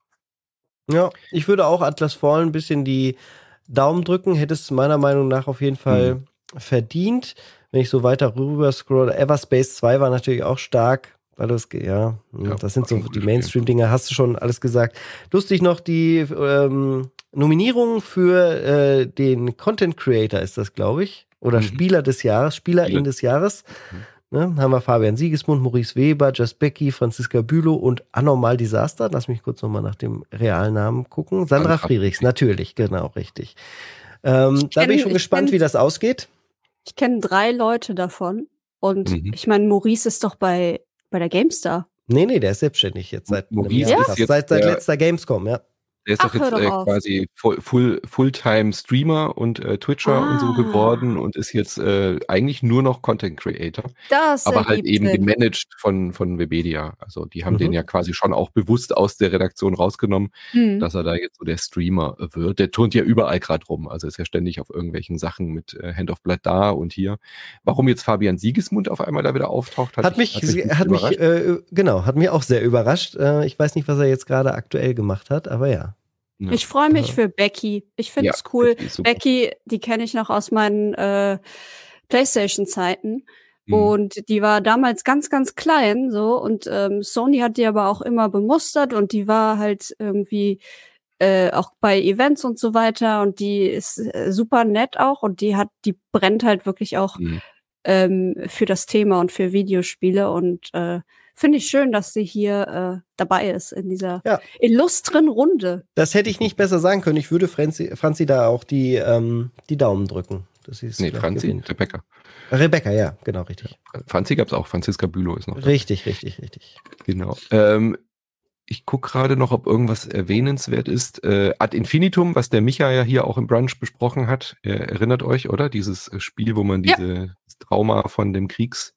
Ja, ich würde auch Atlas Fallen ein bisschen die Daumen drücken, hätte es meiner Meinung nach auf jeden Fall mhm. verdient. Wenn ich so weiter rüber scrolle, Everspace zwei war natürlich auch stark. Weil das, ja, ja, das sind so die Mainstream-Dinger, hast du schon alles gesagt. Lustig noch die ähm, Nominierung für äh, den Content Creator ist das, glaube ich. Oder mhm. Spieler des Jahres, Spielerin Spiele. des Jahres. Mhm. Ne, haben wir Fabian Siegesmund, Maurice Weber, Just Becky, Franziska Bülow und Anormal Disaster. Lass mich kurz nochmal nach dem realen Namen gucken. Sandra Friedrichs, natürlich, genau, richtig. Ähm, kenn, da bin ich schon ich gespannt, kenn, wie das ausgeht. Ich kenne drei Leute davon. Und mhm. ich meine, Maurice ist doch bei Bei der GameStar? Nee, nee, der ist selbstständig jetzt seit Maurice ist jetzt seit, seit letzter Gamescom, ja. Der ist Ach, doch jetzt äh, quasi Full, Fulltime-Streamer und äh, Twitcher ah. und so geworden und ist jetzt äh, eigentlich nur noch Content-Creator. Das aber halt eben Sinn. gemanagt von, von Webedia. Also die haben Mhm. den ja quasi schon auch bewusst aus der Redaktion rausgenommen, Mhm. dass er da jetzt so der Streamer wird. Der turnt ja überall gerade rum. Also ist ja ständig auf irgendwelchen Sachen mit äh, Hand of Blood da und hier. Warum jetzt Fabian Siegesmund auf einmal da wieder auftaucht, hat, hat mich, hat mich, hat mich äh, genau, hat mich auch sehr überrascht. Äh, ich weiß nicht, was er jetzt gerade aktuell gemacht hat, aber ja. Ja. Ich freue mich ja. für Becky. Ich finde es ja, cool. Becky, Becky, die kenne ich noch aus meinen äh, PlayStation-Zeiten. Mhm. Und die war damals ganz, ganz klein, so. Und ähm, Sony hat die aber auch immer bemustert und die war halt irgendwie äh, auch bei Events und so weiter. Und die ist äh, super nett auch und die hat, die brennt halt wirklich auch mhm. ähm, für das Thema und für Videospiele und äh, finde ich schön, dass sie hier äh, dabei ist in dieser ja. illustren Runde. Das hätte ich nicht besser sagen können. Ich würde Franzi, Franzi da auch die, ähm, die Daumen drücken. Dass nee, Franzi, gewinnt. Rebecca. Rebecca, ja, genau, richtig. Franzi gab es auch, Franziska Bülow ist noch da. Richtig, richtig, richtig. Genau. Ähm, ich gucke gerade noch, ob irgendwas erwähnenswert ist. Äh, Ad Infinitum, was der Micha ja hier auch im Brunch besprochen hat, äh, erinnert euch, oder? Dieses Spiel, wo man diese ja. das Trauma von dem Kriegs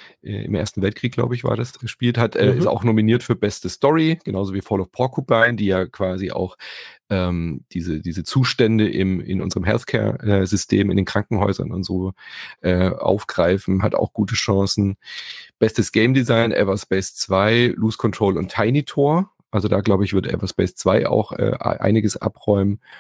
im Ersten Weltkrieg, glaube ich, war das, gespielt hat, äh, mhm. ist auch nominiert für beste Story, genauso wie Fall of Porcupine, die ja quasi auch ähm, diese, diese Zustände im, in unserem Healthcare-System, in den Krankenhäusern und so äh, aufgreifen, hat auch gute Chancen. Bestes Game Design, Everspace zwei, Lose Control und Tiny Tor. Also da, glaube ich, wird Everspace zwei auch äh, einiges abräumen.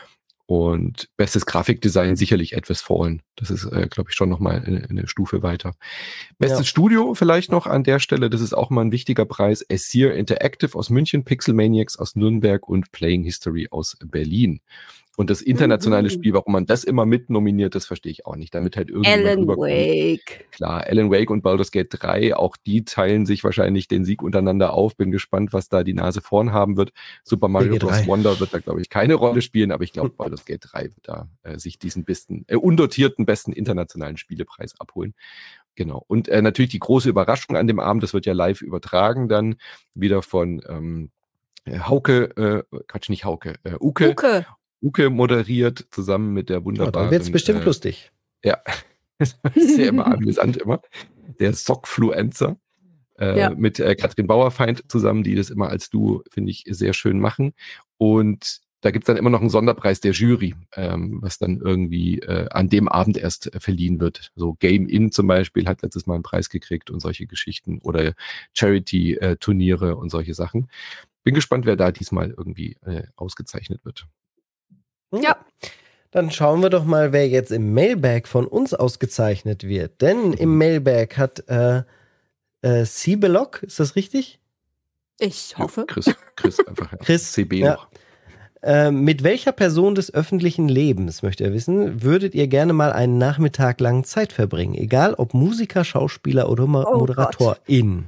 Und bestes Grafikdesign sicherlich Atlas Fallen. Das ist, äh, glaube ich, schon nochmal eine, eine Stufe weiter. Bestes ja. Studio vielleicht noch an der Stelle, das ist auch mal ein wichtiger Preis. Aesir Interactive aus München, Pixel Maniacs aus Nürnberg und Playing History aus Berlin. Und das internationale mhm. Spiel, warum man das immer mit nominiert, das verstehe ich auch nicht. Damit halt irgendwie Alan Wake. Klar, Alan Wake und Baldur's Gate drei, auch die teilen sich wahrscheinlich den Sieg untereinander auf. Bin gespannt, was da die Nase vorn haben wird. Super Mario Bros. Wonder wird da, glaube ich, keine Rolle spielen, aber ich glaube, Baldur's Gate drei wird da äh, sich diesen besten, äh, undotierten besten internationalen Spielepreis abholen. Genau. Und äh, natürlich die große Überraschung an dem Abend, das wird ja live übertragen dann, wieder von ähm, Hauke, äh, Quatsch, nicht Hauke, äh, Uke. Uke. Uke moderiert zusammen mit der wunderbaren... Oh, dann wird's bestimmt äh, lustig. Ja, sehr immer amüsant immer. Der Sockfluencer äh, ja. mit äh, Katrin Bauerfeind zusammen, die das immer als Duo, finde ich, sehr schön machen. Und da gibt's dann immer noch einen Sonderpreis der Jury, ähm, was dann irgendwie äh, an dem Abend erst äh, verliehen wird. So Game In zum Beispiel hat letztes Mal einen Preis gekriegt und solche Geschichten oder Charity-Turniere äh, und solche Sachen. Bin gespannt, wer da diesmal irgendwie äh, ausgezeichnet wird. Ja. Dann schauen wir doch mal, wer jetzt im Mailbag von uns ausgezeichnet wird. Denn im Mailbag hat äh, äh, Cibelok, ist das richtig? Ich hoffe. Ja, Chris, Chris einfach. Ja. Chris, C B ja. noch. Äh, mit welcher Person des öffentlichen Lebens, möchte er wissen, würdet ihr gerne mal einen Nachmittag lang Zeit verbringen? Egal ob Musiker, Schauspieler oder Mo- oh Moderatorin.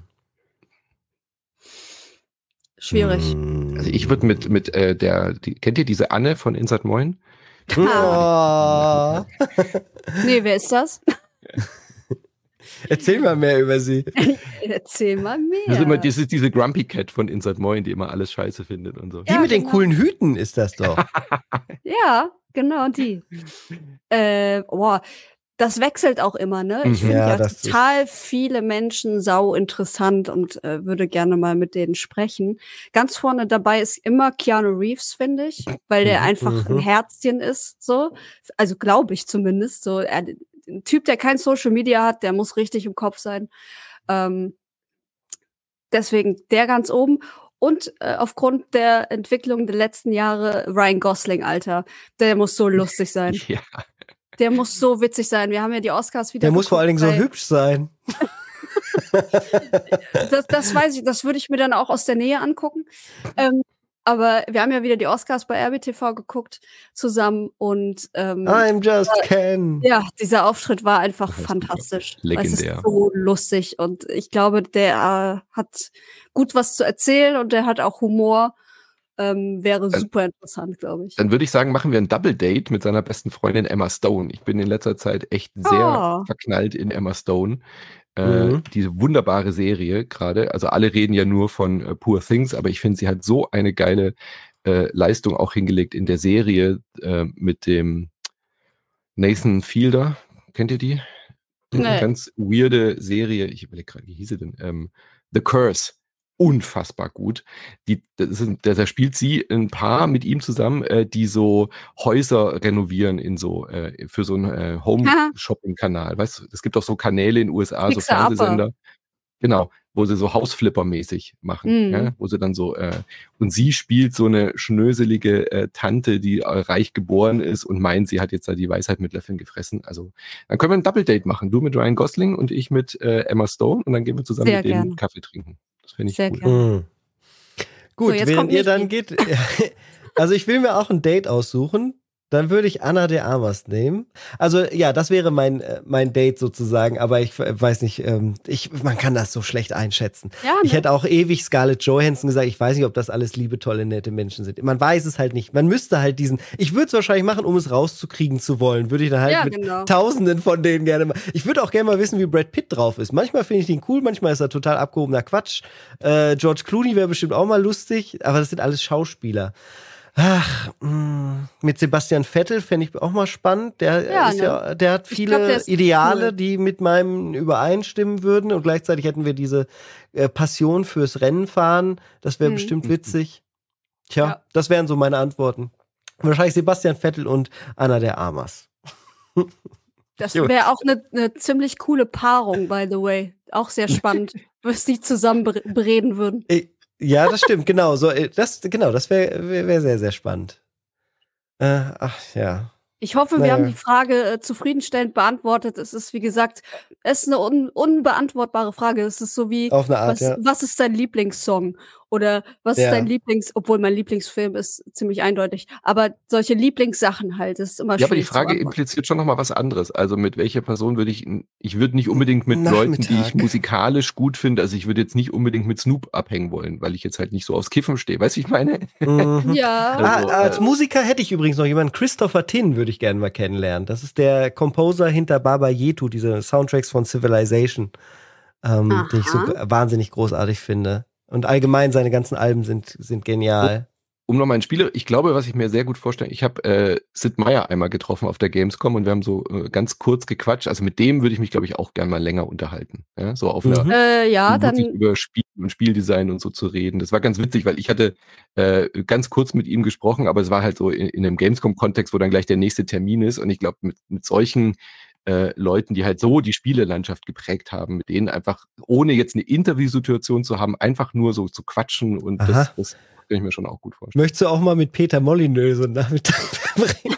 Schwierig. Also ich würde mit, mit äh, der, die, kennt ihr diese Anne von Inside Moin? Oh. Nee, wer ist das? Erzähl mal mehr über sie. Erzähl mal mehr. Das ist immer diese, diese Grumpy Cat von Inside Moin, die immer alles scheiße findet und so. Die ja, mit genau. den coolen Hüten ist das doch. Ja, genau die. äh, boah, das wechselt auch immer, ne? Ich finde ja, ja, das total ist viele Menschen sau interessant und äh, würde gerne mal mit denen sprechen. Ganz vorne dabei ist immer Keanu Reeves, finde ich, weil der einfach Mhm. ein Herzchen ist, so. Also glaube ich zumindest. So, er, ein Typ, der kein Social Media hat, der muss richtig im Kopf sein. Ähm, deswegen der ganz oben. Und äh, aufgrund der Entwicklung der letzten Jahre Ryan Gosling, Alter. Der muss so lustig sein. Ja. Der muss so witzig sein. Wir haben ja die Oscars wieder Der muss vor allen Dingen so bei- hübsch sein. Das, das weiß ich, das würde ich mir dann auch aus der Nähe angucken. Ähm, aber wir haben ja wieder die Oscars bei R B T V geguckt zusammen und ähm, I'm just Ken. ja, dieser Auftritt war einfach Das ist fantastisch. legendär. Es ist so lustig und ich glaube, der äh, hat gut was zu erzählen und der hat auch Humor. Ähm, wäre Dann- super interessant, glaube ich. Dann würde ich sagen, machen wir ein Double Date mit seiner besten Freundin Emma Stone. Ich bin in letzter Zeit echt sehr Oh. verknallt in Emma Stone. Äh, Mhm. Diese wunderbare Serie gerade. Also alle reden ja nur von äh, Poor Things, aber ich finde, sie hat so eine geile äh, Leistung auch hingelegt in der Serie äh, mit dem Nathan Fielder. Kennt ihr die? Eine Nee. ganz weirde Serie. Ich überlege gerade, wie hieß sie denn? Ähm, The Curse. Unfassbar gut. Die, das sind, da, da spielt sie ein Paar mit ihm zusammen, äh, die so Häuser renovieren in so äh, für so einen äh, Home-Shopping-Kanal. Weißt du, es gibt auch so Kanäle in den U S A, so Fixer Upper. Fernsehsender. Genau, wo sie so Hausflipper-mäßig machen. Mhm. Ja, wo sie dann so, äh, und sie spielt so eine schnöselige äh, Tante, die äh, reich geboren ist und meint, sie hat jetzt da die Weisheit mit Löffeln gefressen. Also, dann können wir ein Double-Date machen. Du mit Ryan Gosling und ich mit äh, Emma Stone und dann gehen wir zusammen Sehr mit denen gerne. Kaffee trinken. Das finde ich Sehr cool. gerne. Mhm. Gut, So, jetzt während kommt ihr Michi. dann geht, also ich will mir auch ein Date aussuchen. Dann würde ich Anna de Armas nehmen. Also ja, das wäre mein, äh, mein Date sozusagen, aber ich äh, weiß nicht, ähm, ich, man kann das so schlecht einschätzen. Ja, Ich ne? hätte auch ewig Scarlett Johansson gesagt, ich weiß nicht, ob das alles liebe, tolle, nette Menschen sind. Man weiß es halt nicht. Man müsste halt diesen, ich würde es wahrscheinlich machen, um es rauszukriegen zu wollen, würde ich dann halt Ja, mit genau. Tausenden von denen gerne mal. Ich würde auch gerne mal wissen, wie Brad Pitt drauf ist. Manchmal finde ich ihn cool, manchmal ist er total abgehobener Quatsch. Äh, George Clooney wäre bestimmt auch mal lustig, aber das sind alles Schauspieler. Ach, mh, mit Sebastian Vettel fände ich auch mal spannend. Der Ja, ist ne? ja, der hat Ich viele glaub, der ist Ideale, cool. die mit meinem übereinstimmen würden. Und gleichzeitig hätten wir diese äh, Passion fürs Rennenfahren. Das wäre Mhm. bestimmt witzig. Tja, Ja. das wären so meine Antworten. Wahrscheinlich Sebastian Vettel und Anna de Armas. Das Gut. wäre auch eine ne ziemlich coole Paarung, by the way. Auch sehr spannend, was die zusammen ber- bereden würden. Äh, Ja, das stimmt, genau. So, äh, das, genau, das wäre wär, wär sehr, sehr spannend. Äh, ach ja. Ich hoffe, wir Naja. haben die Frage äh, zufriedenstellend beantwortet. Es ist, wie gesagt, es ist eine un unbeantwortbare Frage. Es ist so wie, Auf eine Art, was, ja. was ist dein Lieblingssong? Oder was Ja. ist dein Lieblings-, obwohl mein Lieblingsfilm ist ziemlich eindeutig. Aber solche Lieblingssachen halt, das ist immer Ja, aber die schwierig zu Frage beantworten. impliziert schon nochmal was anderes. Also mit welcher Person würde ich, ich würde nicht unbedingt mit Leuten, die ich Nachmittag. musikalisch gut finde, also ich würde jetzt nicht unbedingt mit Snoop abhängen wollen, weil ich jetzt halt nicht so aufs Kiffen stehe. Weißt du, ich meine? Mhm. Ja. Also, ah, als äh, Musiker hätte ich übrigens noch jemanden, Christopher Tin würde ich gerne mal kennenlernen. Das ist der Composer hinter Baba Yetu, diese Soundtracks von Civilization, ähm, den ich so Aha. wahnsinnig großartig finde. Und allgemein seine ganzen Alben sind, sind genial. Um nochmal ein Spieler, ich glaube, was ich mir sehr gut vorstelle, ich habe äh, Sid Meier einmal getroffen auf der Gamescom und wir haben so äh, ganz kurz gequatscht. Also mit dem würde ich mich, glaube ich, auch gerne mal länger unterhalten. Ja? So auf einer, Mhm. Äh, ja, um wirklich dann. über Spiel und Spieldesign und so zu reden. Das war ganz witzig, weil ich hatte äh, ganz kurz mit ihm gesprochen, aber es war halt so in, in einem Gamescom-Kontext, wo dann gleich der nächste Termin ist. Und ich glaube, mit, mit solchen äh, Leuten, die halt so die Spielelandschaft geprägt haben, mit denen einfach, ohne jetzt eine Interviewsituation zu haben, einfach nur so zu quatschen und Aha. das, das kann ich mir schon auch gut vorstellen. Möchtest du auch mal mit Peter Molyneux so einen Nachmittag verbringen?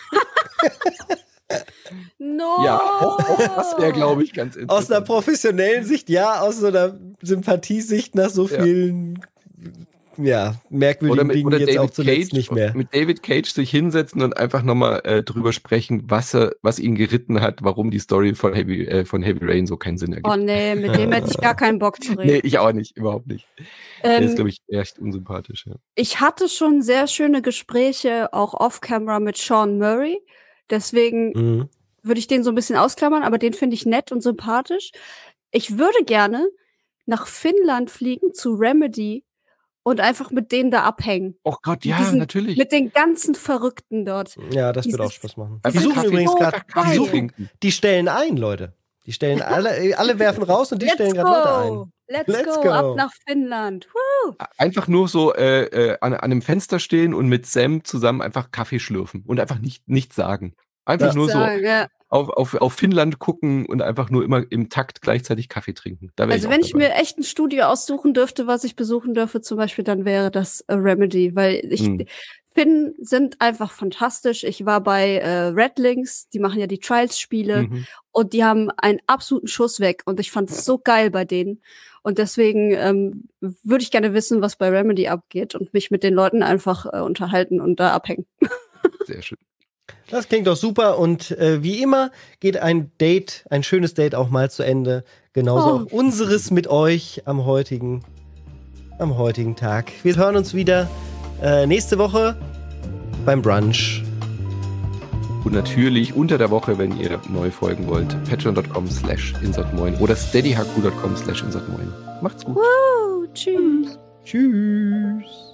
No! Ja, auch, auch das wäre, glaube ich, ganz interessant. Aus einer professionellen Sicht, ja, aus so einer Sympathiesicht nach so Ja. vielen ja, merkwürdigen Oder, mit, Dingen oder jetzt David auch zuletzt Cage, nicht mehr. mit David Cage sich hinsetzen und einfach nochmal äh, drüber sprechen, was er, was ihn geritten hat, warum die Story von Heavy, äh, von Heavy Rain so keinen Sinn ergibt. Oh nee, mit dem hätte ich gar keinen Bock zu reden. Nee, ich auch nicht, überhaupt nicht. Der ist, Ähm, glaube ich, echt unsympathisch. Ja. ich hatte schon sehr schöne Gespräche, auch off-camera mit Sean Murray. Deswegen Mhm. würde ich den so ein bisschen ausklammern, aber den finde ich nett und sympathisch. Ich würde gerne nach Finnland fliegen zu Remedy und einfach mit denen da abhängen. Oh Gott, Mit ja, diesen- natürlich. Mit den ganzen Verrückten dort. Ja, das wird Dieses- auch Spaß machen. Einfach Die suchen Kaffee- übrigens so gerade, geil. die, suchen, trinken. die stellen ein, Leute. Die stellen alle, alle werfen raus und die Let's stellen gerade Leute ein. go! Let's, Let's go. go. Ab nach Finnland. Woo! Einfach nur so äh, äh, an, an einem Fenster stehen und mit Sam zusammen einfach Kaffee schlürfen und einfach nicht, nichts sagen. Einfach Ja. nur so Sagen, ja. auf, auf, auf Finnland gucken und einfach nur immer im Takt gleichzeitig Kaffee trinken. Da wär Also auch wenn ich dabei. mir echt ein Studio aussuchen dürfte, was ich besuchen dürfte zum Beispiel, dann wäre das äh, Remedy, weil ich Hm. Finnen sind einfach fantastisch. Ich war bei äh, Redlings, die machen ja die Trials-Spiele Mhm. und die haben einen absoluten Schuss weg und ich fand es so geil bei denen. Und deswegen ähm, würde ich gerne wissen, was bei Remedy abgeht und mich mit den Leuten einfach äh, unterhalten und da abhängen. Sehr schön. Das klingt doch super und äh, wie immer geht ein Date, ein schönes Date auch mal zu Ende. Genauso Oh. auch unseres mit euch am heutigen, am heutigen Tag. Wir hören uns wieder äh, nächste Woche beim Brunch. Und natürlich unter der Woche, wenn ihr neu folgen wollt, patreon.com slash insertmoin oder steadyhq.com slash insertmoin. Macht's gut. Oh, tschüss. Tschüss.